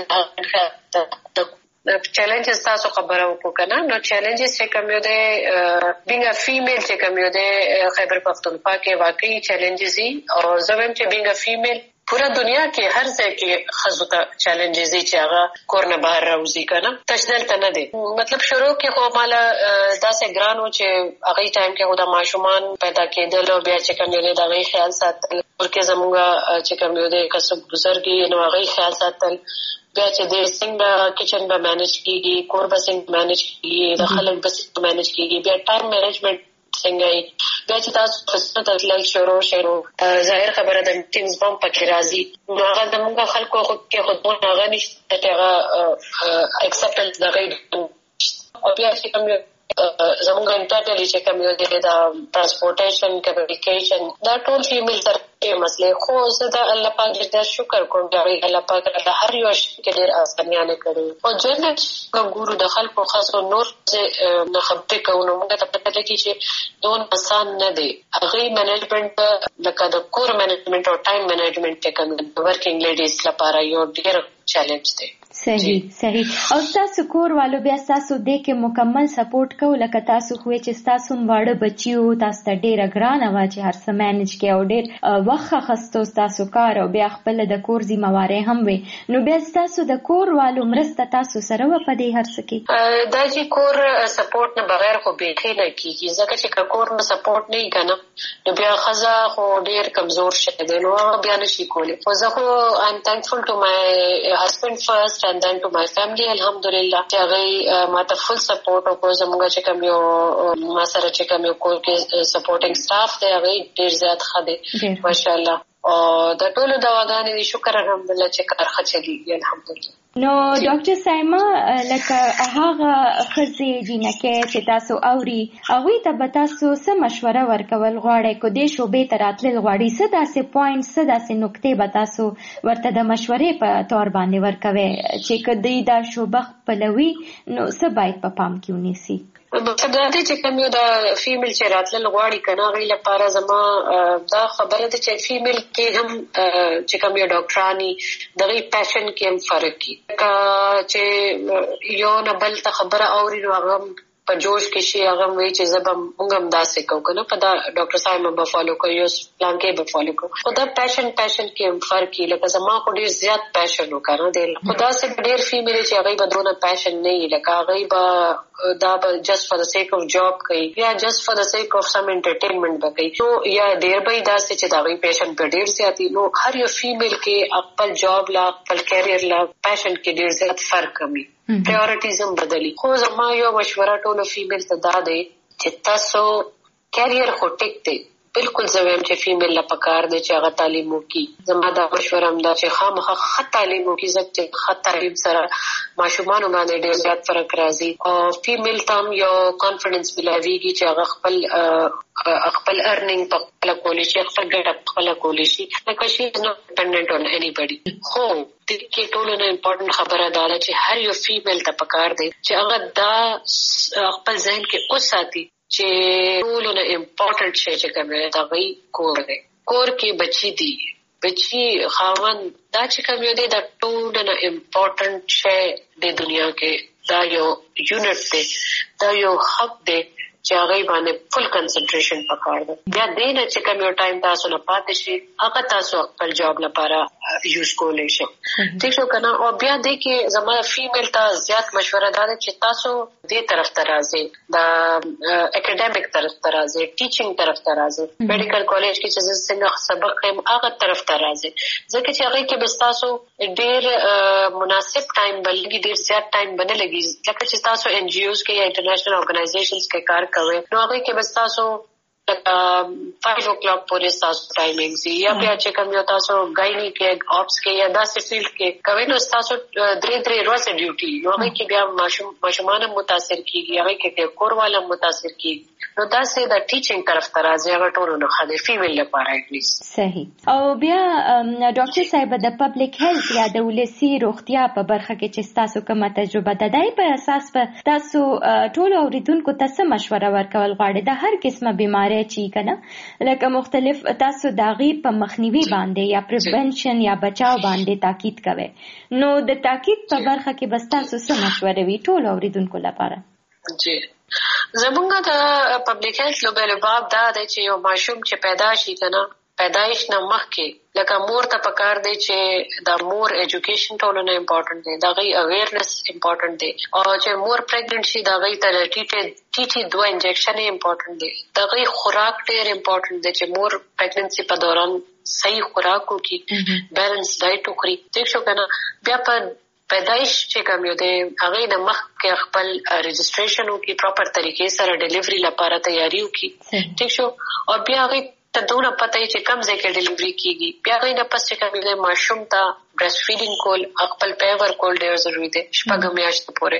کې چیلنجز تاسو خبره وکړه نو چیلنجز چې کوم یو دی بیګه فیمیل چې کوم یو دی خیبر پښتونخوا کې واقعي چیلنجز دي او زموږ چې بیګه فیمیل پورا دنیا کې هر ځای کې خزو ته چیلنجز دي چې هغه کور نه بهر راوځي کنه تشدل ته نه دي. مطلب شروع کې خو مال داسې ګرانو چې هغه ټایم کې خدا ماشومان پیدا کېدل او بیا چې کوم یو دی دغه خیال ساتل ورکه زموږه چې کوم یو دی کسب بزرګي نو هغه خیال ساتل بیا چې د څنګه کچن به مانیج کیږي کور به څنګه مانیج کیږي د خلک به څنګه مانیج کیږي بیا ټایم مینجمنت څنګه بیا چې تاسو خصوصا تل شروع ظاهر خبره د ټیمز بم پکې راځي نو هغه زموږ خلکو کې خودونه هغه نشته چې هغه اکسپټنس دغه او بیا چې کوم زموږ انټرنلی چې کوم یو دی د ترانسپورټیشن کمیونیکیشن دا ټول فیمیل سره مسلې خو زه د الله پاک ډېر شکر کوم چې الله پاک د هر یو شي کې ډېر اسانیانه کړې او ځنه ګورو د خلکو خاصو نور نه خبرې کوو نو موږ ته پته لګي چې دون آسان نه دی هغه منیجمنت لکه د کور منیجمنت او ټایم منیجمنت کې کوم ورکینګ لیډیز لپاره یو ډېر چیلنج دی. صحیح. او تاسو کور والو بیا تاسو د کې مکمل سپورټ کوو لکه تاسو خو چې تاسو واړه بچیو تاسو ته ډېر ګران و چې هر څه مینج کې او ډېر وخت خستو تاسو کار او بیا خپل د کور ذمہواری هم وي نو بیا تاسو د کور والو مرسته تاسو سره و په دې هر څه کې دا چې کور سپورټ نه بغیر خو به نه کیږي ځکه چې کور نه سپورټ نه کنه نو بیا خزا خو ډېر کمزور شته دی نو بیا نشي کولی خو زه خو I'm thankful to my husband first and then to my family alhamdulillah چې هغه ماته فل سپورټ او زموږ چې کوم یو ما سره چې کوم یو کور کې سپورټینګ سټاف دی هغه ډېر زیات ښه دی ماشاءالله او د ټولو دواګانې شکر الحمدلله چې کار ښه چلیږي الحمدلله. نو ډاکټر سایما لکه هغه ښځې جینکې چې تاسو اوري هغوی ته به تاسو څه مشوره ورکول غواړئ کو دې شعبې ته راتلل غواړي څه داسې پوینټ څه داسې نقطې به تاسو ورته د مشورې په تور باندې ورکوئ چې که دوی دا شعبه خپلوي نو څه باید په پام کې ونیسي؟ مقصد چې کوم یو د فیمیل چې راتلل غواړي کنه غوړي لپاره زما دا خبره ده چې فیمیل کې هم چې کوم یو ډاکټرانی دغه پېشن کې هم فرق کی چې یو نه بل ته خبره اوري نو هغه په جوش کې شي هغه وی چې زبم موږ هم داسې کوو کنه په دا ډاکټر صاحب به فالو کوي یو پلان کې به فالو کوي خو دا پېشن کې هم فرق کی لکه زما خو ډیر زیات پېشن وکړه دی خدا سے ډیر فیمیل چې هغه به دونه پېشن نه لکه هغه به دا just for the sake of job کوي یا just for the sake of some entertainment کوي نو یا ډیر به دا چې دا غي پېشن په ډیر زیاتی نو هر یو فیمیل کې خپل جاب لا خپل کیریئر لا پېشن کې ډیر زیات فرق کوي پرایورټیز هم بدلی خو زما یو مشوره ټول فیمیل ته دا دی چې تاسو کیریئر خو ټیک دی بالکل زویم چې فیمیل لا پکار دی چې هغه تعلیم وکړي زما دا مشوره هم دا چې خامخا ښه تعلیم وکړي ځکه ښه تعلیم سره ماشومان باندې ډیر زیات فرق راځي او فیمیل تام یو کانفیډنس ملایويږي چې هغه خپل ارنینګ په خپل کولی شي خپل ګټه په خپل کولی شي لکه شي نو ډیپندنت اون انیبډي خو د کې ټولو نه امپورټنت خبره دا ده چې هر یو فیمیل ته پکار دی چې هغه دا خپل ذهن کې اوساتي چې ټولو نه امپورټنت شی چې کوم دا وی کور دی کور کې بچی دی بچی خاوند دا چې کوم دی دا ټولو نه امپورټنت شی د دنیا کې دا یو یونټ دی دا یو حق دی چې هغه باندې فل کنسنټریشن پکار دی بیا دینه چې کوم یو ټایم تاسو نه پاتې شي هغه تاسو خپل جاب لپاره یوز کولای شئ ٹھیک شو کنه او بیا دې کې زما فیمیل ته زیات مشوره ده چې تاسو دې طرف ته راځي دا اکیډمیک طرف ته راځي ټیچینګ طرف ته راځي میډیکل کالج کې چې څنګه سبق هم هغه طرف ته راځي ځکه چې هغه کې بس تاسو ډېر مناسب ټایم بلګي ډېر زیات ټایم باندې لګي لکه چې تاسو ان جی اوز کې یا انټرنیشنل اورګنایزیشنز کې کار کوي نو هغه کې بس تاسو 5 o'clock پورې تاسو ټایمینګ سي یا بیا چې کوم یو تاسو غاینی کې اپس کې یا داسې فیلډ کې کوي نو تاسو درې ورځې ډیوټي نو هغه کې بیا ماشومان متاثر کیږي هغه کې کورواله متاثر کیږي نو داسې د ټیچینګ طرف ته راځي هغه ټول نو خاله فیمیل لپاره ایټلیست صحیح او بیا ډاکټر صاحب د پبلک هیلث یا د ولسی روغتیا په برخه کې چې تاسو کومه تجربه ده دای په اساس په تاسو ټول اوریدونکو ته څه مشوره ورکول غواړي د هر قسمه بیماری چی کنه لکه مختلف تاسو داغي په مخنیوي باندې یا پریونشن یا بچاو باندې تاکید کوي نو د تاکید په برخه کې بس تاسو څه مشوره وی ټول اوریدونکو لپاره جی زمونږ د پبلک هیلث لوبلوباب دا دی چې یو ماشوم چې پیدا شي کنه پیدایش نه مخکې لکه مور ته پکار دی چې د مور ایجوکیشن ټولو نه امپورټنت دی دا غي اویرنس امپورټنت دی او چې مور پریګننټ شي دا غي ته ټي 2 انجکشن امپورټنت دی دا غي خوراک ډېر امپورټنت دی چې مور پریګننسي په دوران صحیح خوراک وکړي بیلنس ډایټ وکړي ٹھیک شو کنه بیا په پیدایش چې کوم یو دی هغه د مخ کې خپل رجسټریشن وکړي پراپر طریقې سره ډیلیوري لپاره تیاری وکړي ٹھیک شو او بیا هغه ته دونه پته چې کم ځای کې ډیلیوري کیږي بیا غي نه پس چې کوم دی ماشوم ته برېسټ فیډینګ کول خپل پیور کول ډېر ضروری دی شپږ میاشتې پورې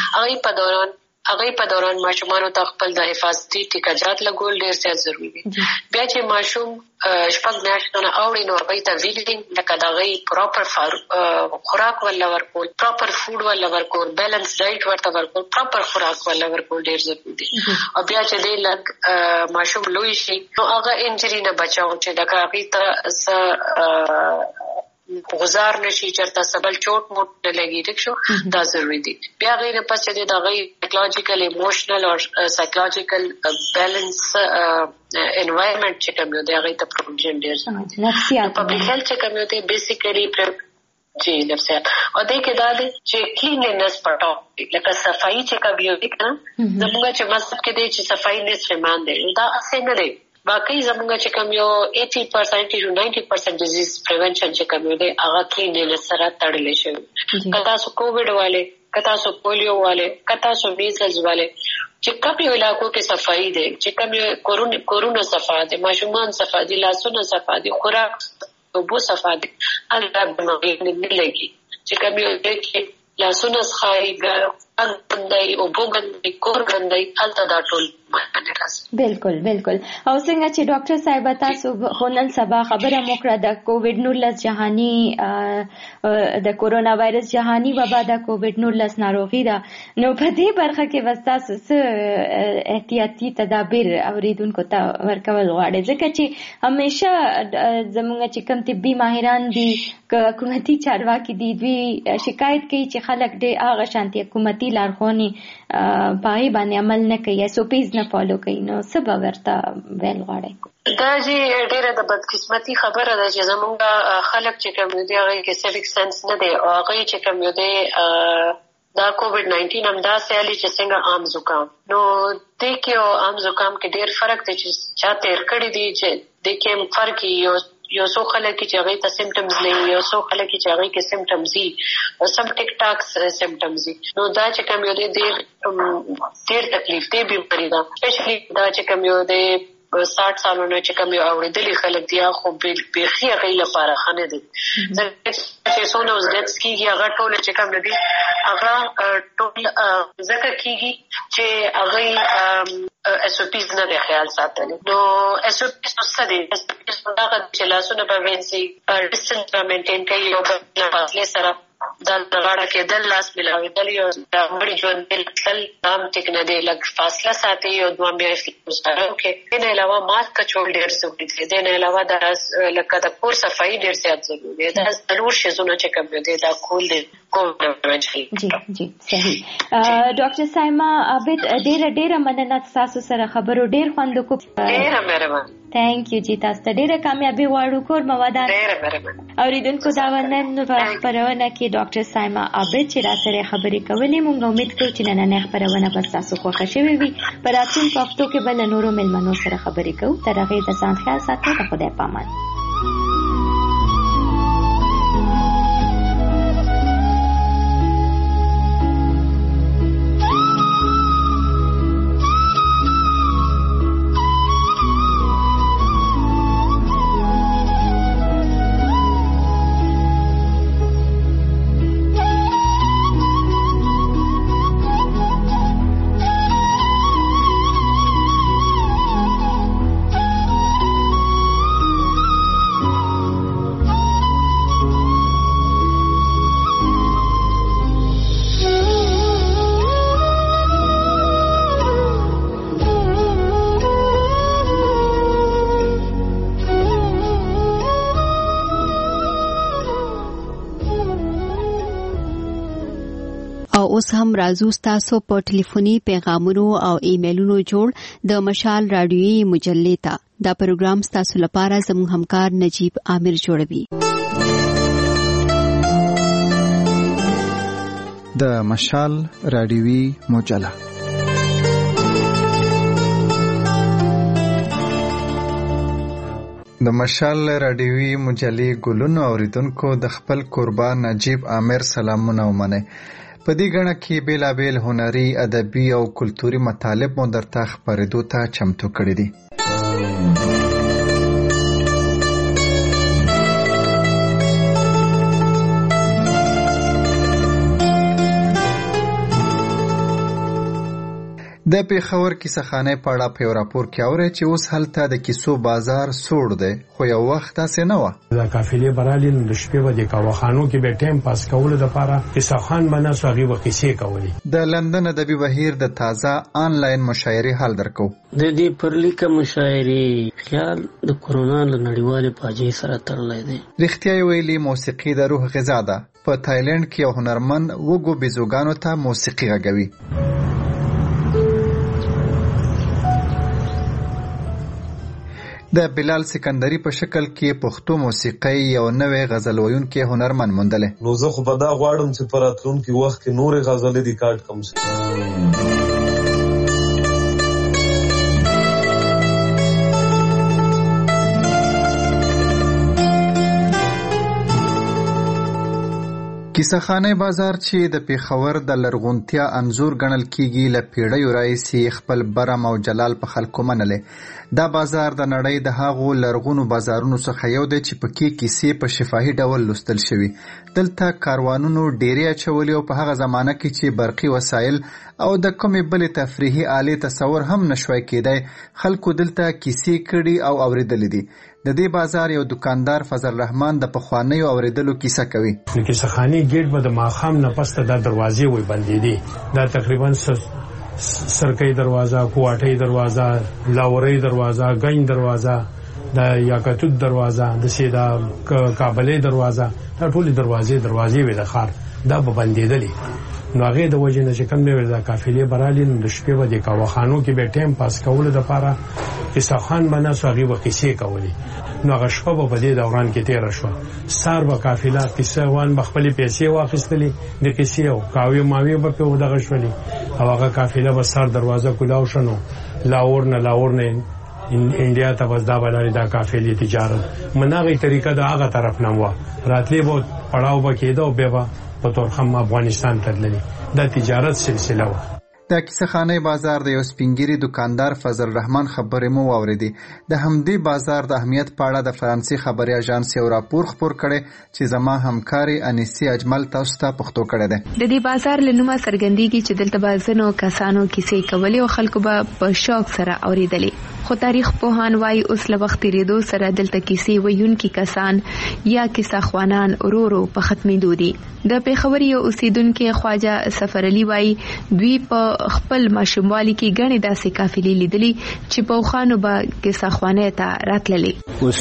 هغه په دوران ماشومان ته خپل د حفاظتي ټیکاجات لګول ډېر زیات ضروری دی بیا چې ماشوم شپږ میاشتې نه اوړي نو هغه ته ویلینګ لکه دا غي پراپر خوراک ولا ورکول پراپر فود ولا ورکول بیلنس ډایټ ورته ورکول پراپر خوراک ولا ورکول ډېر ضروری دی او بیا چې دې لګ ماشوم لوی شي نو هغه انجری نه بچاو چې دا هغه ته غزار نشي چرته سبل چوٹ موټ نه لګي ټیک شو دا ضروری دي بیا غیر پس چې دا غي سایکولوژیکل ایموشنل او سایکولوژیکل بیلنس انوایرنمنت چې کوم دی هغه ته پروویژن ډیر نفسیات پبلک هیلث چې کوم دی بیسیکلی جی نفسیات او دې کې دا دی چې کلیننس پټو لکه صفائی چې کوم دی کنه زموږ چې مسجد کې دی چې صفائی نه سیمان دی دا اسنه دی باقي زمونږ چې کوم یو 80% to 90% ډیزیز پریونشن چې کوم دی هغه کلینیکل سره تړلی شوی. کله سو کووډ والے، کله سو پولیو والے، کله سو میزلز والے چې کوم یو علاقو کې صفائی دی، چې کوم یو کورونا صفا دی، ماشومان صفا دي، لاسونه صفا دي، خوراک او بو صفا دي، الله به نه لګي چې کوم یو کې لاسونه صفائی ګندای او بو ګندای کور ګندای الته دا ټول بالکل او څنګه چې ډاکټر صاحب تاسو نن سبا خبره موکړه د کووډ 19 جهاني د کورونا وایرس جهاني وبا د کووډ 19 ناروغي ده، نو په دې برخه کې وستاسو احتیاطي تدابیر اوریدونکو ته ورکول غواړي، ځکه چې همیشه زموږ چې کوم طبي ماهران دي حکومتي چارواکي دي دوی شکایت کوي چې خلک ډېر هغه شانتي حکومتي لارښوونې پای باندې عمل نه کوي، SOPs نه فالو کوي، نو څه به ورته ویل غواړي؟ دا چې ډېره د بدقسمتي خبره ده چې زمونږ خلک چې کوم دی هغه کې سیویک سنس نه دی او هغه چې کوم دی دا کووډ 19 هم دا سیالي چې څنګه عام زکام، نو دې کې عام زکام کې ډېر فرق دی چې چا تیر کړی دی چې دې کې فرق یو څو خلک چې هغه ته سیمټمز نه یو څو خلک چې هغه کې سیمټمز دي او سم ټیک ټاک سیمټمز دي، نو دا چې کوم یو ډېر تکلیف دی بیماری دا سپیشلی دا چې کوم یو دی 60 سالونو چې کوم یو اوریدلي خلک دي خو بیخي هغه لپاره خنه دي چې څونه اوس ډیټس کیږي هغه ټول چې کوم دي هغه ټول ذکر کیږي چې هغه SOPs نه د خیال ساتل، نو SOPs څه دي؟ هغه چې لاسونه به وینځي، ډیسټنس به مینټین کوي او بل فاصله سره دا غاړه کې د لاس ملاوي دل یو د مړي ژوند تل نام ټیک نه دی، لږ فاصله ساتي او دوه میاشتې مستقره کوي. دې نه علاوه ماسک کچول ډېر ضروري دی، دې نه علاوه د لکه د کور صفایي ډېر زیات ضروري دی، دا ضرور شیزونه چې کوم دی دا کول دی کووډ جی صحیح. ډاکټر سایما عابد ډېر مننه تاسو سره خبرو ډېر خوند کو، ډېر مهرباني. تھینک یو جی، تاسو ته ډېره کامیابی غواړو کور موادات اوریدونکو دا ونن خبرونه کې ډاکټر سایما عابد چې را سره خبرې کولې، موږ امید کوو چې نن خبرونه به تاسو خوښ شوي وي. په راتلونکي هفتو کې بل نورو مېلمنو سره خبرې کوو، تر هغې د ځان خیال ساتئ، د خدای پامان. اوس هم راځو تاسو په ټلیفوني پیغامونو او ایمیلونو جوړ د مشال رادیوي مجلې ته. دا پروګرام تاسو لپاره زموږ همکار نجیب عامر جوړوي. د مشال رادیوي مجله د مشال رادیوي مجلې ګلونو اوریدونکو د خپل قربان نجیب عامر سلامونه ومنئ. په دې غڼه کې بیلابیل هنري، ادبي او کلتوري مطالب مو درته خپرېدو ته چمتو کړي دي. د پیښور کیسهخانه په اړه په یو راپور کې اوري چې اوس هلته د کیسو بازار سوړ دی، خو یو وخت تاسې نه وه. د قافلې برالین د شپې به د کاوخانو کې به ټایم پاس کولو دپاره کیسهخان به ناستو، هغې به کیسې کولې. د لندن ادبي بهیر د تازه آنلاین مشاعرې حال درکو. د دې پرلیکه مشاعرې خیال د کورونا له نړیوالې فاجعې سره تړلی دی. رښتیا یې ویلي موسیقي د روح غذا ده. په تایلند کې یو هنرمند وږو بیزوګانو ته موسیقي غږوي. د بلال سکندری په شکل کې پښتو موسیقي یو نوې غزل ویونکی هنرمند موندلې. نو زه خو به دا غواړم چې په راتلونکي وخت کې نورې غزلې ریکارډ کړم. کیسهخانه بازار چې د پیښور د لرغونتیا انځور ګڼل کیږي له پیړیو راهیسې خپل برم او جلال په خلکو منلې. دا بازار د نړۍ د هغو لرغونو بازارونو څخه یو دی چې پکې کیسې په شفاهي ډول لوستل شوي. دلته کاروانونو ډیرې اچولي او په هغه زمانه کې چې برقي وسایل او د کومې بلې تفریحي آلې تصور هم نشوای کېدی، خلکو دلته کیسې کړي او اوریدلې دي. د دې بازار یو دکاندار فضل الرحمن د پخوانیو اوریدلو کیسه کوي. کیسهخانه ګیټ به د ماښام نه پسته د دروازې وي بندې دي. دا تقریبا سرکۍ دروازه، کوټۍ دروازه، لاورۍ دروازه، گنج دروازه، د یاقوت دروازه، د سیدا کابلې دروازه، دا ټول دروازې وي د ښار، دا به بندېدلې. نو هغه د وجه نه چې کوم دی د قافلې برالي د شپې به د کاوخانو کې به ټیم پاس کول د پاره کیسهخان باندې سوغي به کیسې کولی. نو هغه شپه به په دې دوران کې تیر شو. سار به قافله کیسه وان بخپل پیسې واخیستلې د کیسې او کاوی ماوی به په دغه شولې او هغه قافله به سار دروازه کولاو شنو لاور نه انډیا ته وځدا بلاري دا قافلې تجارت مناغي طریقه دا هغه طرف نه و راتلې به پړاو به کېده او به په تورخم افغانستان ته تللی. دا تجارت سلسله و. د کیسهخانه بازار د یو سپینګری دکاندار فضل الرحمن خبرې مو واوریدي. د همدې بازار د اهمیت په اړه د فرانسې خبري اژانس یو راپور خپور کړي چې زما همکاري انیسی اجمل تاسو ته پښتو کړی دی. د دې بازار لنومه څرګندېږي چې دلته بازنو کسانو کیسې کولې او خلکو به په شوق سره اوریدلې. خو تاریخ پوهان وايي اوس له وخت تیریدو سره دلته کیسې ویونکي کسان یا کیسه خوانان ورو په ختمېدو دي. د پیښور یو اوسیدونکو خواجه سفر علي وايي دوی په خپل ماشوموالي کې غني داسې قافلې لیدلې چې په خوانو به کیسه خوانې ته راتللې.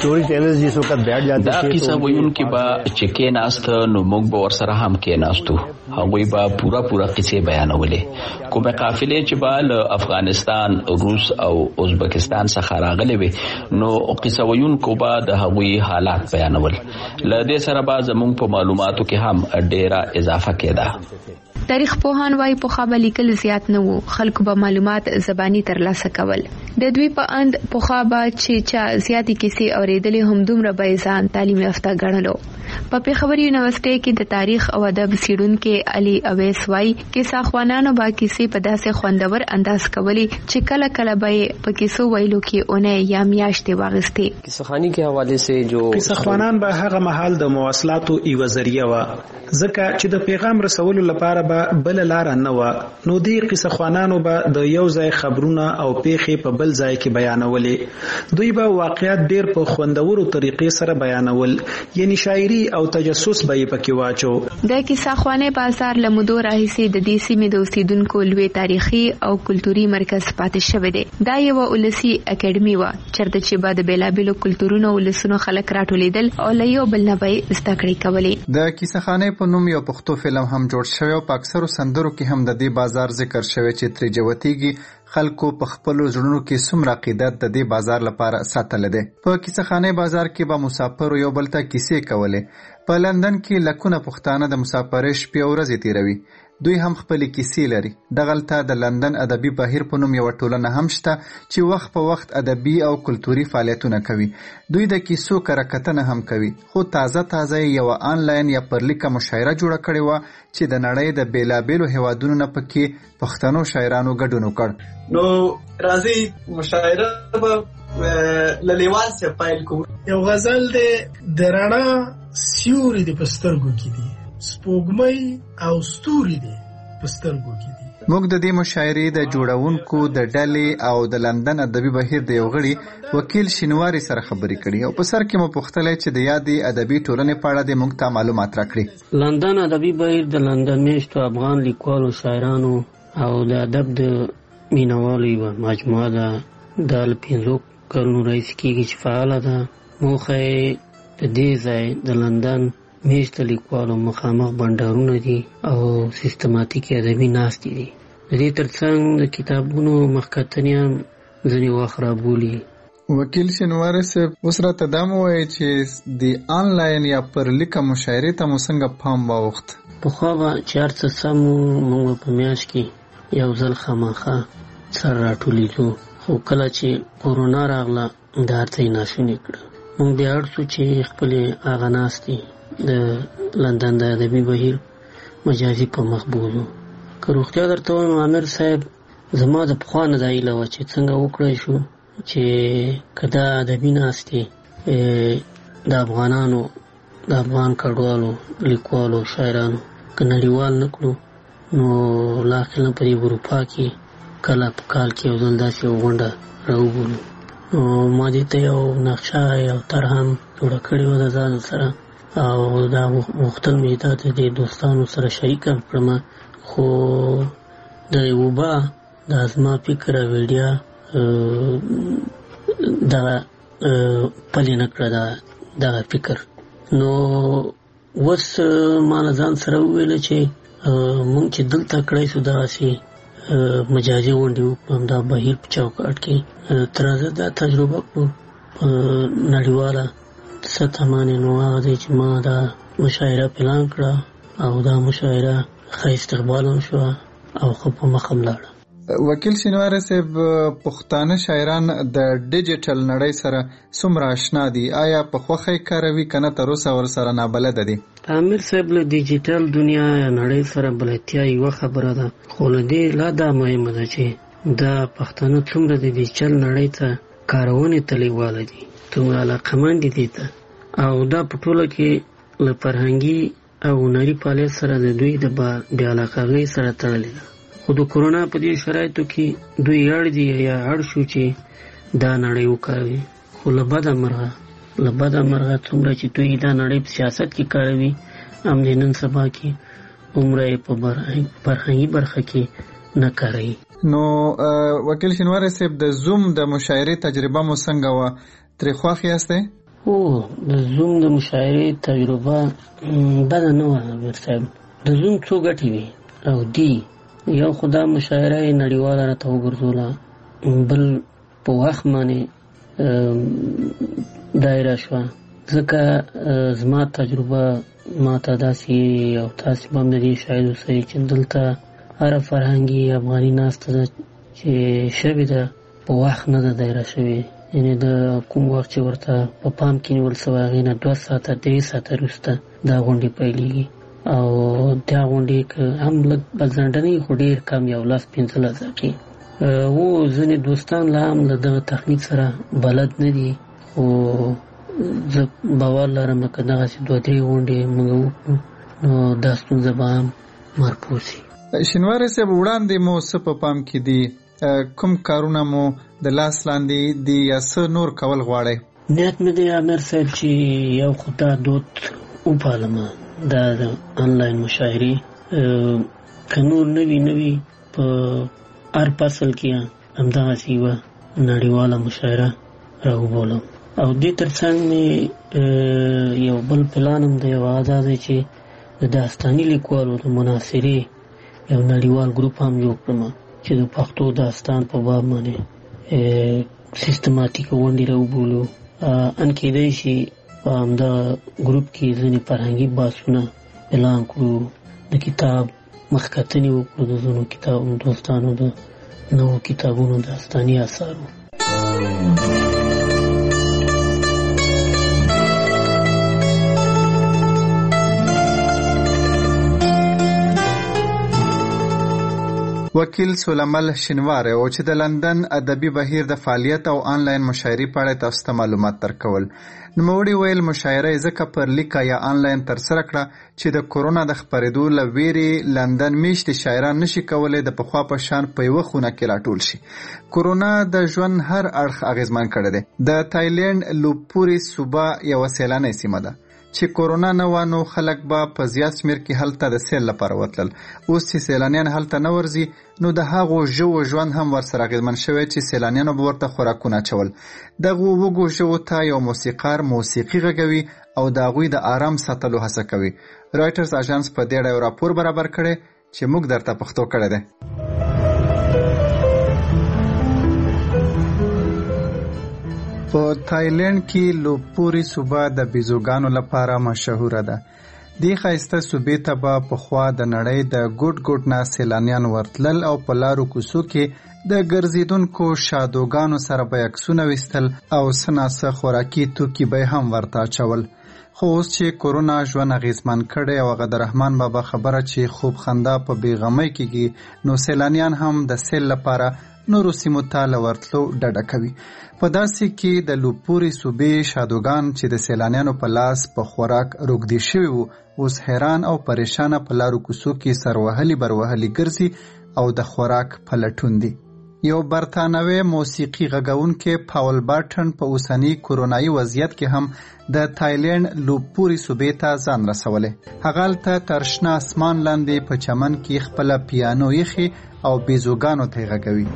دا کیسه ویونکي به چې کې ناست نو موږ به ورسره هم کې ناستو. هغوی به پورا کیسې بیانولې. کومه قافلې چې به له افغانستان، روس او ازبکستان څخه راغلي وي نو قصه ویونکو به د هغوی حالات بیانول. له دې سره به زموږ په معلوماتو کې هم ډیره اضافه کېده. تاریخ پوهان وايي په خبر لیکل زیات نه وو، خلکو به معلومات زبانی ترلاسه کول. د دوی په اند په خبر چې چا زیاتې کیسې اوریدلې هم دومره به ځان تعلیم یافته ګڼلو. په پیښور یونیورسيټي کې د تاریخ او ادب څېړونکو علي اویس وايي کیسه خوانانو با کیسې په داسې خوندور انداز کولی چې کله کله به په کیسو ویلو کې اونۍ یا میاشتې واغستې. کیسهخانی کې حواله سے جو کیسه خوانان به هغه محل د مواصلاتو یو ذریعہ و، ځکه چې د پیغام رسولو لپاره به بل لار نه و. نو دی قصه خوانانو به د یو ځای خبرونه او پیښې په بل ځای کې بیانولې. دوی به واقعیت ډیر په خوندورو طریقې سره بیانول، یعنی شاعري او تجسس به یې پکې واچو. د کیسه خوانې بازار لمدو راهیسې د دې سیمې د اوسیدونکو لوی تاریخي او کلتوري مرکز پاتې شوی دی. دا یو ولسی اکیډمي و چرته چې بعد بیلابلو کلتورونو ولسونو خلک راټولیدل او له یو بل نه به زده کړې کولې. د کیسهخانه په نوم یو پښتو فلم هم جوړ شوی او په اکثرو سندرو کې هم د دې بازار ذکر شوی چې ترې جوتیږي خلکو په خپل زړونو کې څومره عقیدت د دې بازار لپاره ساتل دي. په کیسهخانه بازار کې به مسافر یو بل ته کیسې کولې. په لندن کې لکونه پښتانه د مسافرۍ شپې او ورځې تیروي. دوی هم خپل کیسې لري. دغلته د لندن ادبي بهیر په نوم یو ټولنه هم شته چې وخت په وخت ادبي او کلتوري فعالیتونه کوي. دوی د کیسو کرکټنه هم کوي، خو تازه یو آنلاین یا پرلیکه مشاعره جوړه کړې و چې د نړۍ د بیلابیلو هیوادونو نه پکې پښتنو شاعرانو ګډون وکړ. نو راځي مشاعره به للیوال څخه پیل کوو. یو غزل د رڼا سیوري د پسترګو کې دي، سپوږمۍ او ستوري دي پسترګو کې دي. موږ د دې مشاعرې د جوړونکو د ډلې او د لندن ادبي بهیر د یو غړي وکیل شینواری سره خبرې کړې او په سر کې مو پوښتنه چې د یادې ادبي ټولنې په اړه د موږ ته معلومات راکړي. لندن ادبي بهیر د لندن میشتو افغان لیکوالو، شاعرانو او د ادب د مینوالو یوه مجموعه ده. د 5 کلونو راهیسې کېږي چې فعاله ده. موخه د دې ځای د لندن میشته لیکوالو مخامخ بنډارونه دي او سیستماتیک ادبي ناستې دي. د دې ترڅنګ د کتابونو مخکتنې هم ځینې وخت رابولي. وکیل شینواری صاحب اوس راته دا مو وایي چې د آنلاین یا پر لیکه مشاعرې ته مو څنګه پام واوښت؟ پخوا به چې هر څه سم موږ په میاشت کې یو ځل خامخا سر راټولیدو، خو کله چې کورونا راغله دا هر څه یې ناشوني کړه. موږ بیا اړ شو چې خپلې هغه ناستې د لندن د ادبي بهیر مجازي په مخبوزو. که روغتیا درته وایم عامر صاحب، زما د پخوا نه دا هیله وه چې څنګه وکړی شو چې که دا ادبي ناستې د افغانانو د افغان کډوالو لیکوالو شاعرانو که نړیوال نه کړو نو لاقلا په دې اروپا کې کله په کال کې یو ځل داسې یو غونډه راوبولو. نو ما دې ته یو نقشه یو طرح هم جوړه کړې وه د ځان سره او دا غوښتل مې دا د دې دوستانو سره شریکه کړم، خو د وبا دا زما فکر او ویډیا دغه پلې نه کړه دغه فکر. نو اوس ما له ځان سره وویله چې مونږ چې دلته کړی شو دغسې مجازي غونډې وکړو همدا بهیر په چوکاټ کې، تر راځه دا تجربه کړو په نړیواله سطح باندې. نو هغه دی چې ما دا مشاعره پلان کړه او دا مشاعره ښه استقبال هم شوه او ښه په مخه ولاړه. وکیل شینواری صاحب، پښتانه شاعران د ډیجیټل نړۍ سره څومره آشنا دي؟ آیا په خوښۍ کاروي که نه تر اوسه ورسره نابلده دي؟ عامر صاحب، له ډیجیټل دنیا یا نړۍ سره بلدتیا یوه خبره ده، خو له دې لا دا مهمه ده چې دا پښتانه څومره د ډیجیټل نړۍ ته کارونې ته لیواله دي، څومره علاقمند دي ته، او دا په ټوله کې له فرهنګي او هنري فعالیت سره د دوی د بې علاقګۍ سره تړلې ده. خو د کورونا په دې شرایطو کې دوی اړ دي یا اړ شو چې دا نړۍ وکاروي. خو له بده مرغه څومره چې دوی دا نړۍ په سیاست کې کاروي، هم د نن سبا کې عمره یې په فرهنګي برخه کې نه کاروي. نو وکیل شینواری صاحب، د زوم د مشاعرې تجربه مو څنګه وه؟ ترې خوښ یاستئ؟ د زوم د مشاعرې تجربه بده نه وه عامر صاحب. د زوم څو ګټې وي او دي. یو خو دا مشاعره یې نړیواله راته وګرځوله، بل په وخت باندې دایره شوه، ځکه زما تجربه ما ته داسې او تاسې به هم د دې شاید اوسئ چې دلته هره فرهنګي افغاني ناسته ده چې شوې ده په وخت نه ده دایره شوې، یعنې د کوم وخت چې ورته په پام کې نیول سوی هغې نه 2 ساعته 3 ساعته وروسته دا غونډې پیلېږي. او دا غونډې که هم لږ بزنډنې خو ډېر کم 10-15 دقیقې و. ځینې دوستان لا هم له دغه تخنیک سره بلد نه دي، خو زه باور لرم که دغسې 2-3 غونډې موږ وکړو نو دا ستونزه به هم مرفوع شي. شینواری صاحب، وړاندې مو څه په پام کې دي؟ کوم کارونه مو د لاس لاندې دي یا څه نور کول غواړئ؟ نیت مې دی عامر صاحب چې یو خو دا دود وپالمه، دا د آنلاین مشاعرې که نور نوي په هر فصل کې همدغسې یوه نړیواله مشاعره راوبولم. او دې تر څنګ مې یو بل پلان هم دی، یوه دا دی چې د داستاني لیکوالو د مناصرې یو نړیوال ګروپ هم جوړ کړم چې د پښتو داستان په باب باندې سیستماتیک غونډې راوبولو. ان کېدای شي په همدا ګروپ کې ځینې فرهنګي بحثونه اعلان کړو، د کتاب مخکتنې وکړو د ځینو کتابونو دوستانو د نوو کتابونو داستاني اثارو. وکیل سلیمان شینواری او چې د لندن ادبي بهیر د فعالیت او آنلاین مشاعرې په اړه تاسو ته معلومات درکول. نوموړي ویل مشاعره یې ځکه پر لیکه یا آنلاین ترسره کړه چې د کورونا د خپرېدو له ویرې لندن میشتې شاعران نشي کولی د پخوا په شان په یوه خونه کې راټول شي. کورونا د ژوند هر اړخ اغېزمن کړی دی. د تایلند لوپوري صوبه یوه سیلانۍ سیمه ده چې کورونا نه وه نو خلک به په زیات شمېر کې هلته د سیل لپاره وتلل. اوس چې سیلانیان هلته نه ورځي نو د هغو ژوو ژوند هم ورسره اغېزمن شوی چې سیلانیانو به ورته خوراکونه اچول. دغو وږو ژوو ته یو موسیقار موسیقي غږوي او د هغوی د آرام ساتلو هڅه کوي. رایټرز اژانس په دې اړه یو راپور برابر کړی چې موږ درته پښتو کړی دی. په تایلند کې لوپوري صوبه د بیزوګانو لپاره مشهوره ده. دې ښایسته صوبې ته به پخوا د نړۍ د ګوټ نه سیلانیان ورتلل او په لارو کوڅو کې د ګرځېدونکو شادوګانو سره به عکسونه ویستل او څه ناڅه خوراکي توکي به هم ورته اچول. خو اوس چې کورونا ژوند اغیزمن کړی او هغه د رحمان بابا خبره چې خوب خندا په بیغمۍ کېږي، نو سیلانیان هم د سیل لپاره نورو سیمو ته له ورتلو ډډه کوي. په داسې کې د لوپوري صوبې شادوګان چې د سیلانیانو په لاس په خوراک روږدي شوي وو، اوس حیران او پریشانه په لارو کوڅو کې سروهلي بروهلي ګرځي او د خوراک په لټون دي. یو برتانوي موسیقي غږونکی پاول بارټن په اوسني کورونایي وضعیت کې هم د تایلند لوپوري صوبې ته ځان رسولی. هغه هلته تر شنه اسمان لاندې په چمن کې خپله پیانو ایښي او بیزوګانو ته یې غږوي.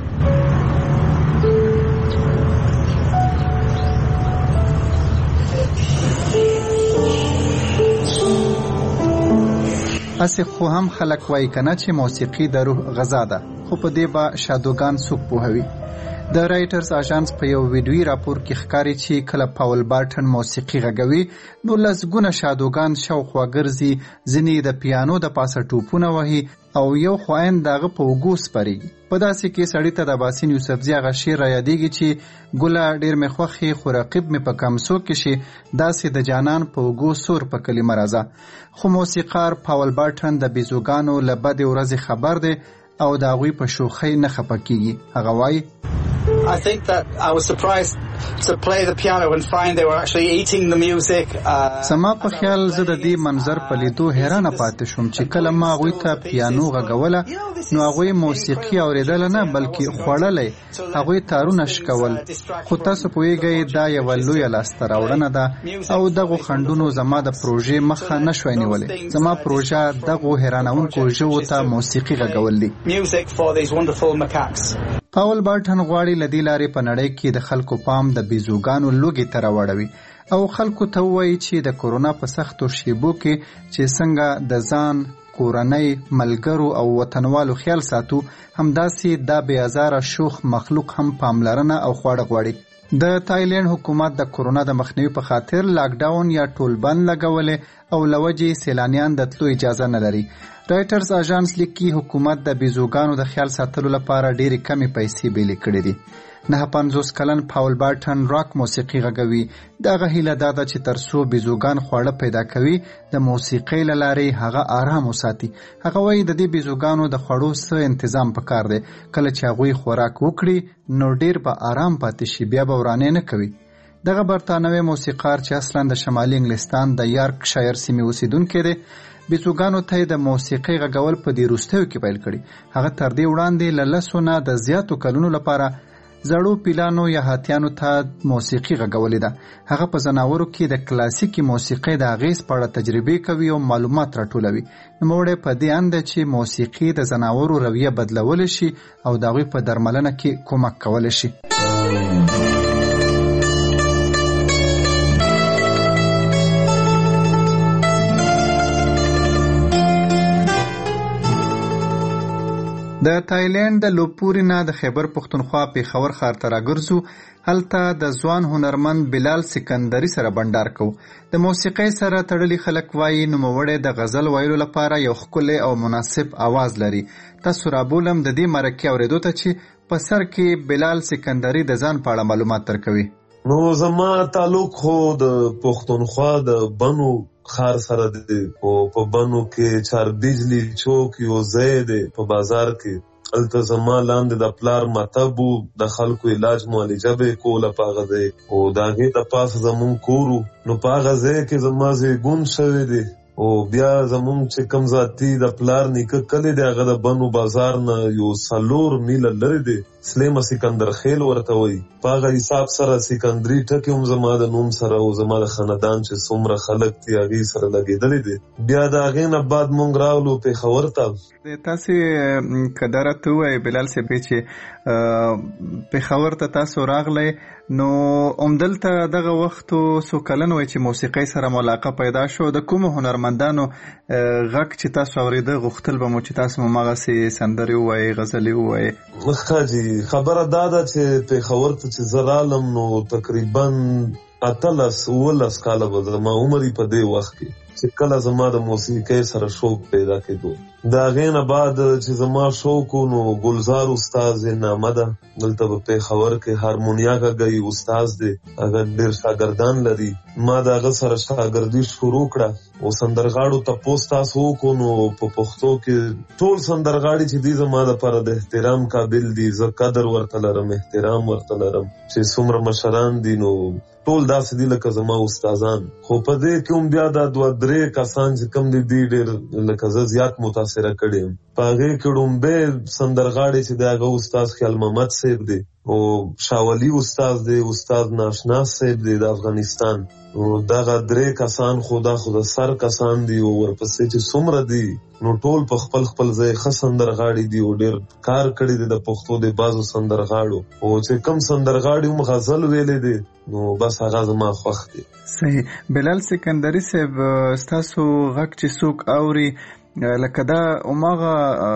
هسې خو هم خلک وایي کنه چې موسیقي د روح غذا ده، خو په دې به شادوګان څوک پوهوي. د رایټرز اژانس په یو ویډیویي راپور کې ښکاري چې کله پاول بارټن موسیقي غږوي نو لسګونه شادوګان شاوخوا ګرځي، ځینې د پیانو د پاسه ټوپونه وهي او یو خوایند د هغه په اوږو سپریږي. په داسې کې سړي ته د باسین یوسفزي هغه شعر رایادېږي چې ګله ډېر مې خوښې خو رقیب مې په کمسو کې شي، داسې د جانان په اوږو سور په کلمه راځه. خو موسیقار پاول بارټن د بیزوګانو له بدې ورځې خبر دی او د هغوی په شوخۍ نه خفه کېږي. هغه وایي I think that I was surprised to play the piano and find they were actually eating the music. سما په خیال زه د دې منظر په لیدو حیرانه پاتې شوم چې کله ما هغوی ته پیانو غږوله نو هغوی موسیقي اورېدله نه بلکې خوړلی، هغوی تارونه شکول. خو تاسو پوهیږئ دا یوه لویه لاسته راوړنه ده او دغو خنډونو زما د پروژې مخه نه شوی نیولی. زما پروژه دغو حیرانونکو ژوو ته موسیقي غږول دي. پاول بارټن غواړي له دې لارې په نړۍ کې د خلکو پام د بیزوګانو لوږې ته راوړوي او خلکو ته ووایي چې د کورونا په سختو شیبو کې چې څنګه د ځان، کورنۍ، ملګرو او وطنوالو خیال ساتو، همداسې دا بې ازاره شوخ مخلوق هم پاملرنه او خواړه غواړي. د تایلند حکومت د کورونا د مخنیوي په خاطر لاکډاون یا ټول بند لګولې او له وجې سیلانیان د تلو اجازه نه لري. رایټرز اژانس لیکي حکومت د بیزوګانو د خیال ساتلو لپاره ډېرې کمې پیسې بیلې کړې دي. 59 کلن پاول بارټن راک موسیقي غږوي. دغه هیله دا ده چې تر څو بیزوګان خواړه پیدا کوي د موسیقۍ له لارې هغه آرام وساتي. هغه وایي د دې بیزوګانو د خوړو څه تنظیم پکار دی، کله چې هغوی خوراک وکړي نو ډېر به آرام پاتې شي، بیا به ورانې نه کوي. دغه برتانوي موسیقار چې اصلا د شمالي انګلستان د یارک شایر سیمې اوسیدونکی دی، بیزوګانو ته د موسیقۍ غږول په دې وروستیو کې پیل کړي. هغه تر دې وړاندې له 10 نه د زیاتو کلونو لپاره زړو پیلانو یا هاتیانو ته موسیقي غږولې ده. هغه په ځناورو کې د کلاسیکي موسیقۍ د اغیز په اړه تجربې کوي او معلومات راټولوي. نوموړی په دې اند دی چې موسیقي د ځناورو رویه بدلولی شي او د هغوی په درملنه کې کومک کولی شي. د تایلند د لوپوري نه د خیبر پښتونخوا پیښور ښار ته راګرځو. هلته د ځوان هنرمند بلال سکندري سره بنډار کوو. د موسیقۍ سره تړلي خلک وایي نوموړی د غزل ویلو لپاره یو ښکلی او مناسب آواز لري. تاسو رابولم د دې مرکې اورېدو ته چې په سر کې بلال سکندري د ځان په اړه معلومات درکوي. نو زما تعلق خو د پښتونخوا د بنو خار سره دی. په بنو کې چار بجلی چوک یو ځای دی په بازار کې، هلته زما لاندې د پلار مطب د خلکو علاج معالجه به کوله په هغه ځای او د هغې د پاسه زمونږ کور نو په هغه ځای کې زما زیږون شوی دی او بیا زمونږ چې کوم ذاتي د پلار نیکه کلی دی هغه د بنو بازار نه یو 4 میله لرې دی، سلیمه سکندر خیل ورته وایي. په هغه حساب سره سکندري ټکي هم زما د نوم سره او زما د خاندان چې څومره خلک دي هغې سره لګېدلي دي. بیا د هغې نه بعد مونږ راغلو پېښور ته. تاسې که دا راته ووایي بلال صاحب چې پېښور ته تاسو راغلی نو همدلته دغه وخت څو کلن وای چې موسیقۍ سره ملاقه پیدا شو، د کومو هنرمندانو غږ چې تاسو اورېده غوښتل به مو چې تاسو هم همغسې سندرې ووایئ، غزلې ووایئ؟ ښه خبره دا ده چې پېښور ته چې زه رالم نو تقریبا 18-19 کاله به زما عمر په دې وخت کې چې کله زما د موسیقۍ سره شوق پیدا کېدو. دا غینه بعد چې زما شوق نو ګلزار استاد نامه ده دلته په پېښور کې هارمونیا کوي استاد دی اگر ډېر شاګردان لري ما دا غ سره شاګردي شروع کړه او سندرغاړو ته پوسټاس وکړو نو په پښتو کې ټول سندرغاړي چې دي زما لپاره د احترام قابل دي زه قدر ورته لرم احترام ورته لرم چې څومره مشران دي نو ټول داسې دي لکه زما استادان خو په دې کې هم بیا دا 2-3 کسان چې کم دي ډېر لکه زه زیات متاثره کړی یم په هغې کې ړومبی سندرغاړی چې د هغه استاد خیال محمد صاحب دی او شاولي استاد دی استاد ناشناس صاحب دی د افغانستان نو دغه 3 کسان خو د سر کسان دي او ورپسې چې څومره دي نو ټول په خپل ځای ښه سندرغاړي دي او ډېر کار کړی دی د پښتو د بعضو سندرغاړو او چې کم سندرغاړي هم غزل ویلی دی نو بس هغه زما خوښ دی. صحیح. بلال سکندري صاحب ستاسو غږ چې څوک اوري لکه دا هماغه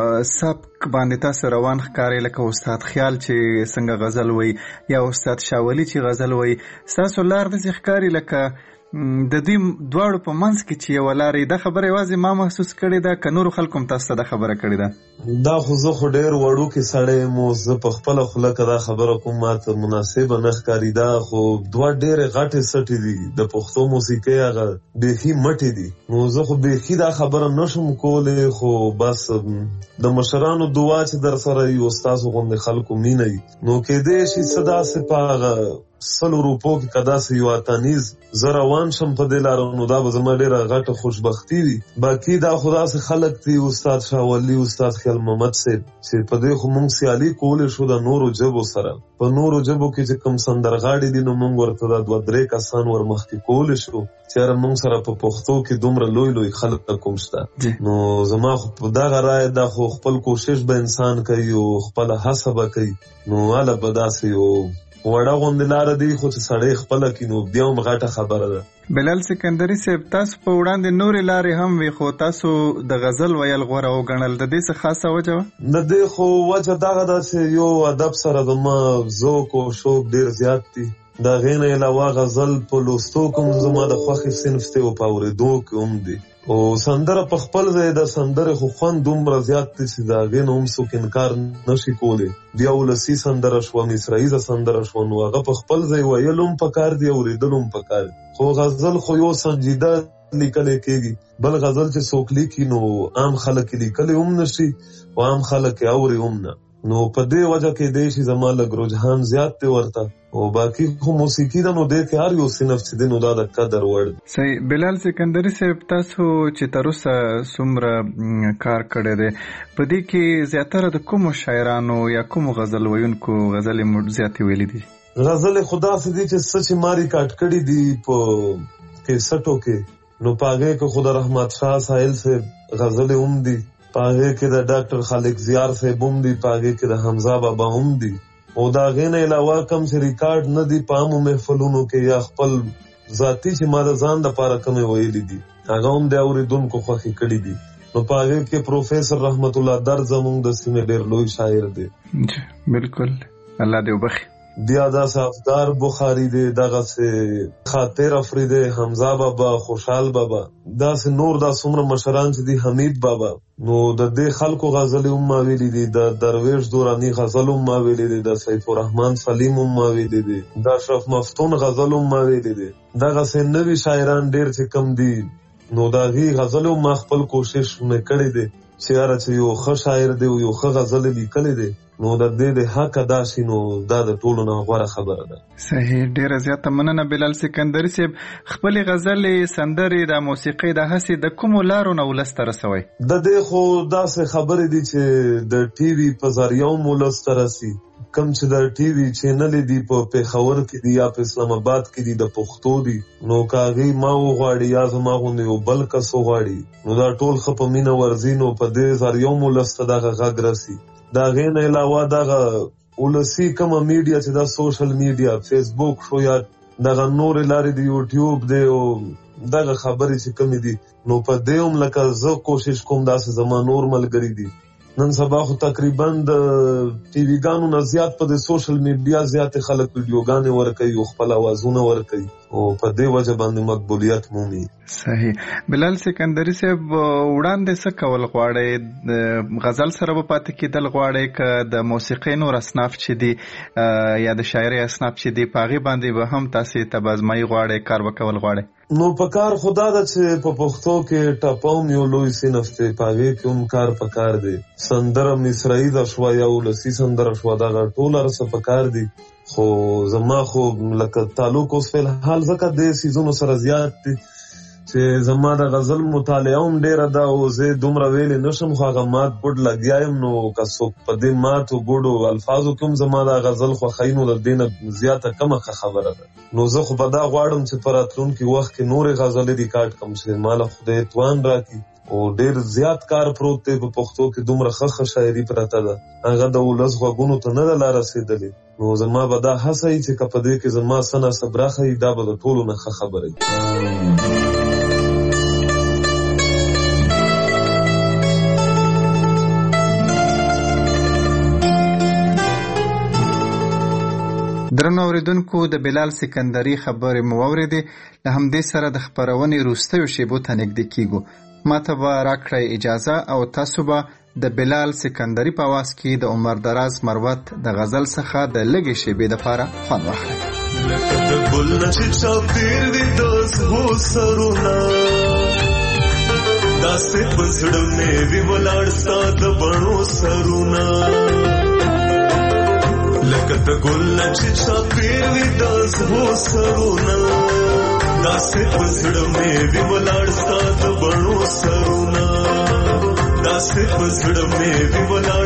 سبک باندې تاسو روان ښکاري لکه استاد خیال چې څنګه غزل وایي یا استاد شاولي چې غزل وایي ستاسو لار داسې ښکاري لکه د دوی دواړو په منځ کې چې یوه لارې دا خبره یوازې ما محسوس کړې ده که نورو خلکو هم تاسو ته دا خبره کړې ده؟ دا خو زه خو ډېر وړوکی سړی یم او زه په خپله خوله که دا خبره کوم ماته مناسبه نه ښکاري دا خو 2 ډېرې غټې سټې دي د پښتو موسیقۍ هغه بیخي مټې دي نو زه خو بیخي دا خبره نشم کولی خو بس د مشرانو دعا چې در سره وي او ستاسو غوندې خلکو مینه وي نو کیدای شي څه داسې په هغه 100 روپو کې که داسې یو اتانیز زه روان شم په دې لاره نو دا به زما ډېره غټه خوشبختي وي باقي دا خو داسې خلک دي استاد شاولي استاد خیال محمد صاحب چې په دې خو موږ سیالي کولی شو د نورو ژبو سره په نورو ژبو کې چې کوم سندرغاړي دي نو موږ ورته دا 2-3 کسان ورمخکې کولی شو چې هره موږ سره په پښتو کې دومره لوی خلک کوم شته نو زما خو په دغه رایه دا خو خپل کوشش به انسان کوي او خپله هڅه به کوي نو هله به داسې یو وړه غوندې لاره دی خو چې سړی خپله کړي نو بیا هم غټه خبره ده. بلال سکندري صاحب تاسو په وړاندې نورې لارې هم وي خو تاسو د غزل ویل غوره وګڼل د دې څه خاصه وجه وه؟ د دې خو وجه دغه ده چې یو ادب سره زما ذوق او شوق ډېر زیات دي د هغې نه علاوه غزل په لوستو کې هم زما د خوښې صنف دی او په اورېدو کې هم دی او سندره په خپل ځای د سندرې خو خوند دومره زیات دی چې د هغې نه هم څوک انکار نشي کولی بیا ولسي سندره شوه مصرعیزه سندره شوه نو هغه په خپل ځای ویل هم پکار دی اورېدل هم پکار دی خو غزل خو یو سنجیده لیکلی کېږي بل غزل چې څوک لیکي نو عام خلک یې لیکلی هم نشي او عام خلک یې اوري هم نه نو په دې وجه کې دی چې زما لږ رجحان زیات دی ورته او باقي خو موسیقي ده نو دې کې هر یو صنف چې دی نو دا د قدر وړ دی. صحیح. بلال سکندري صاحب تاسو چې تر اوسه څومره کار کړی دی په دې کې زیاتره د کومو شاعرانو یا کومو غزل ویونکو غزلې زیاتې ویلي دي؟ غزلې خو داسې دي چې څه چې ما ریکارډ کړي دي په کیسټو کې نو په هغې کې خو د رحمت شاه ساحل صاحب غزلې هم دي په هغې کې د ډاکټر خالق زیار صاحب هم دي په هغې کې د حمزه بابا هم دي او د هغې نه علاوه کم چې ریکارډ نه دي په عامو محفلونو کې یا خپل ذاتي چې ما د ځان دپاره کمې ویلي دي هغه هم د اورېدونکو خوښې کړي دي نو په هغې کې پروفیسر رحمت الله در زموږ د سیمې ډېر لوی شاعر دی. بالکل الله دې وبخي. بیا داسې افدار بخاري دی دغسې خاطر افریدی حمزه بابا خوشحال بابا داسې نور دا څومره مشران چې دي حمید بابا نو د دې خلکو غزلې هم ما ویلي دي د درویش دورانی غزل هم ما ویلي دي د سیف الرحمن سلیم هم ما ویلي دي د اشرف مفتون غزل هم ما ویلي دي دغسې نوي شاعران ډېر چې کم دي نو د هغې غزلې هم ما خپل کوشش مې کړی دی چې یاره چې یو ښه شاعر دی او یو ښه غزلې لیکلی دی نو د دې د حق ادا شي نو دا د ټولو نه غوره خبره ده. صحیح. ډېره زیاته مننه بلال سکندري صاحب. خپلې غزلې سندرې د موسیقۍ د هڅې د کومو لارو نه ولس ته رسوئ؟ د دې خو داسې خبرې دي چې د ټي وي په ذریعه هم ولس ته رسي کم چې د ټي وي چینلې دي په پېښور کې دي یا په اسلام آباد کې دي د پښتو دي نو که هغې ما وغواړي یا زما غوندې یو بل کس وغواړي نو دا ټول ښه په مینه ورځي نو په دې ذریعه هم ولس ته دغه غږ رسي د هغې نه علاوه دغه ولسي کومه میډیا چې دا سوشل میډیا فیسبوک شو یا دغه نورې لارې د یوټیوب دی او دغه خبرې چې کمې دي نو په دې هم لکه زه کوشش کوم داسې زما نور ملګري دي نن سبا خو تقریبا د ټي وی ګانو نه زیات په د سوشل میډیا زیات خلک ویډیوګانې ورکوي او خپل اوازونه ورکوي او په دې وجه باندې مقبولیت مومي. صحیح. بلال سکندری صاحب وړاندې څه کول غواړي؟ غزل سره به پاتې کېدل غواړي که د موسیقۍ نور اصناف چې دي یا د شاعرۍ اصناف چې دي په هغې باندې به هم تاسې تبازمایي غواړئ، کار وکول غواړئ؟ نو په کار خدا ده چې په پښتو کې ټاپوم یو لوی صنف دی، په هغې کې هم کار په کار دی. سندره مصرعي ده شوه یا ولسي سندره شوه، دغه ټول هر څه په کار دي. خو زما خو لکه تعلق اوس فلحال ځکه دې سیزونو سره زیات دی چې زما د غزل مطالعه هم ډېره ده او زه دومره ویلی نشم، خو هغه مات بوډ لګیا یم. نو که څوک په دې ماتو بوډو الفاظو کې هم زما د غزل خوښوي نو د دې نه زیاته کمه خبره ده. نو زه خو به دا غواړم چې په راتلونکي وخت کې نورې غزلې ریکارډ کړم چې ما له خدای توان راکړي او ډېر زیات کار پروت دی په پښتو کې، دومره ښه شاعري پرته ده، هغه د ولس غوږونو ته نه ده لا رسېدلې. نو زما به دا هڅه وي چې که په دې کې زما څه نصب راښیي دا به د ټولو نه ښه خبره وي. درنو اوریدونکو، د بلال سکندری خبرې مو واورېدې. له همدې سره د خپرونې وروستیو شیبو ته نږدې کیږو. ما ته به راکړئ اجازه او تاسو به د بلال سکندری په اواز کې د عمر دراز مروت د غزل څخه د لږې شیبې دپاره خوند واخلئ. لکه د ګل نه چې چاپېر وي د سبو سرونه، داسې په زړه مې وي ولاړ ستا د بڼو سرونه. لکه د ګل نه چې چاپېر وي د سبو سرونه، داسې په زړه مې وي ولاړ ستا د بڼو سرونه، داسې په زړه مې وي ولاړ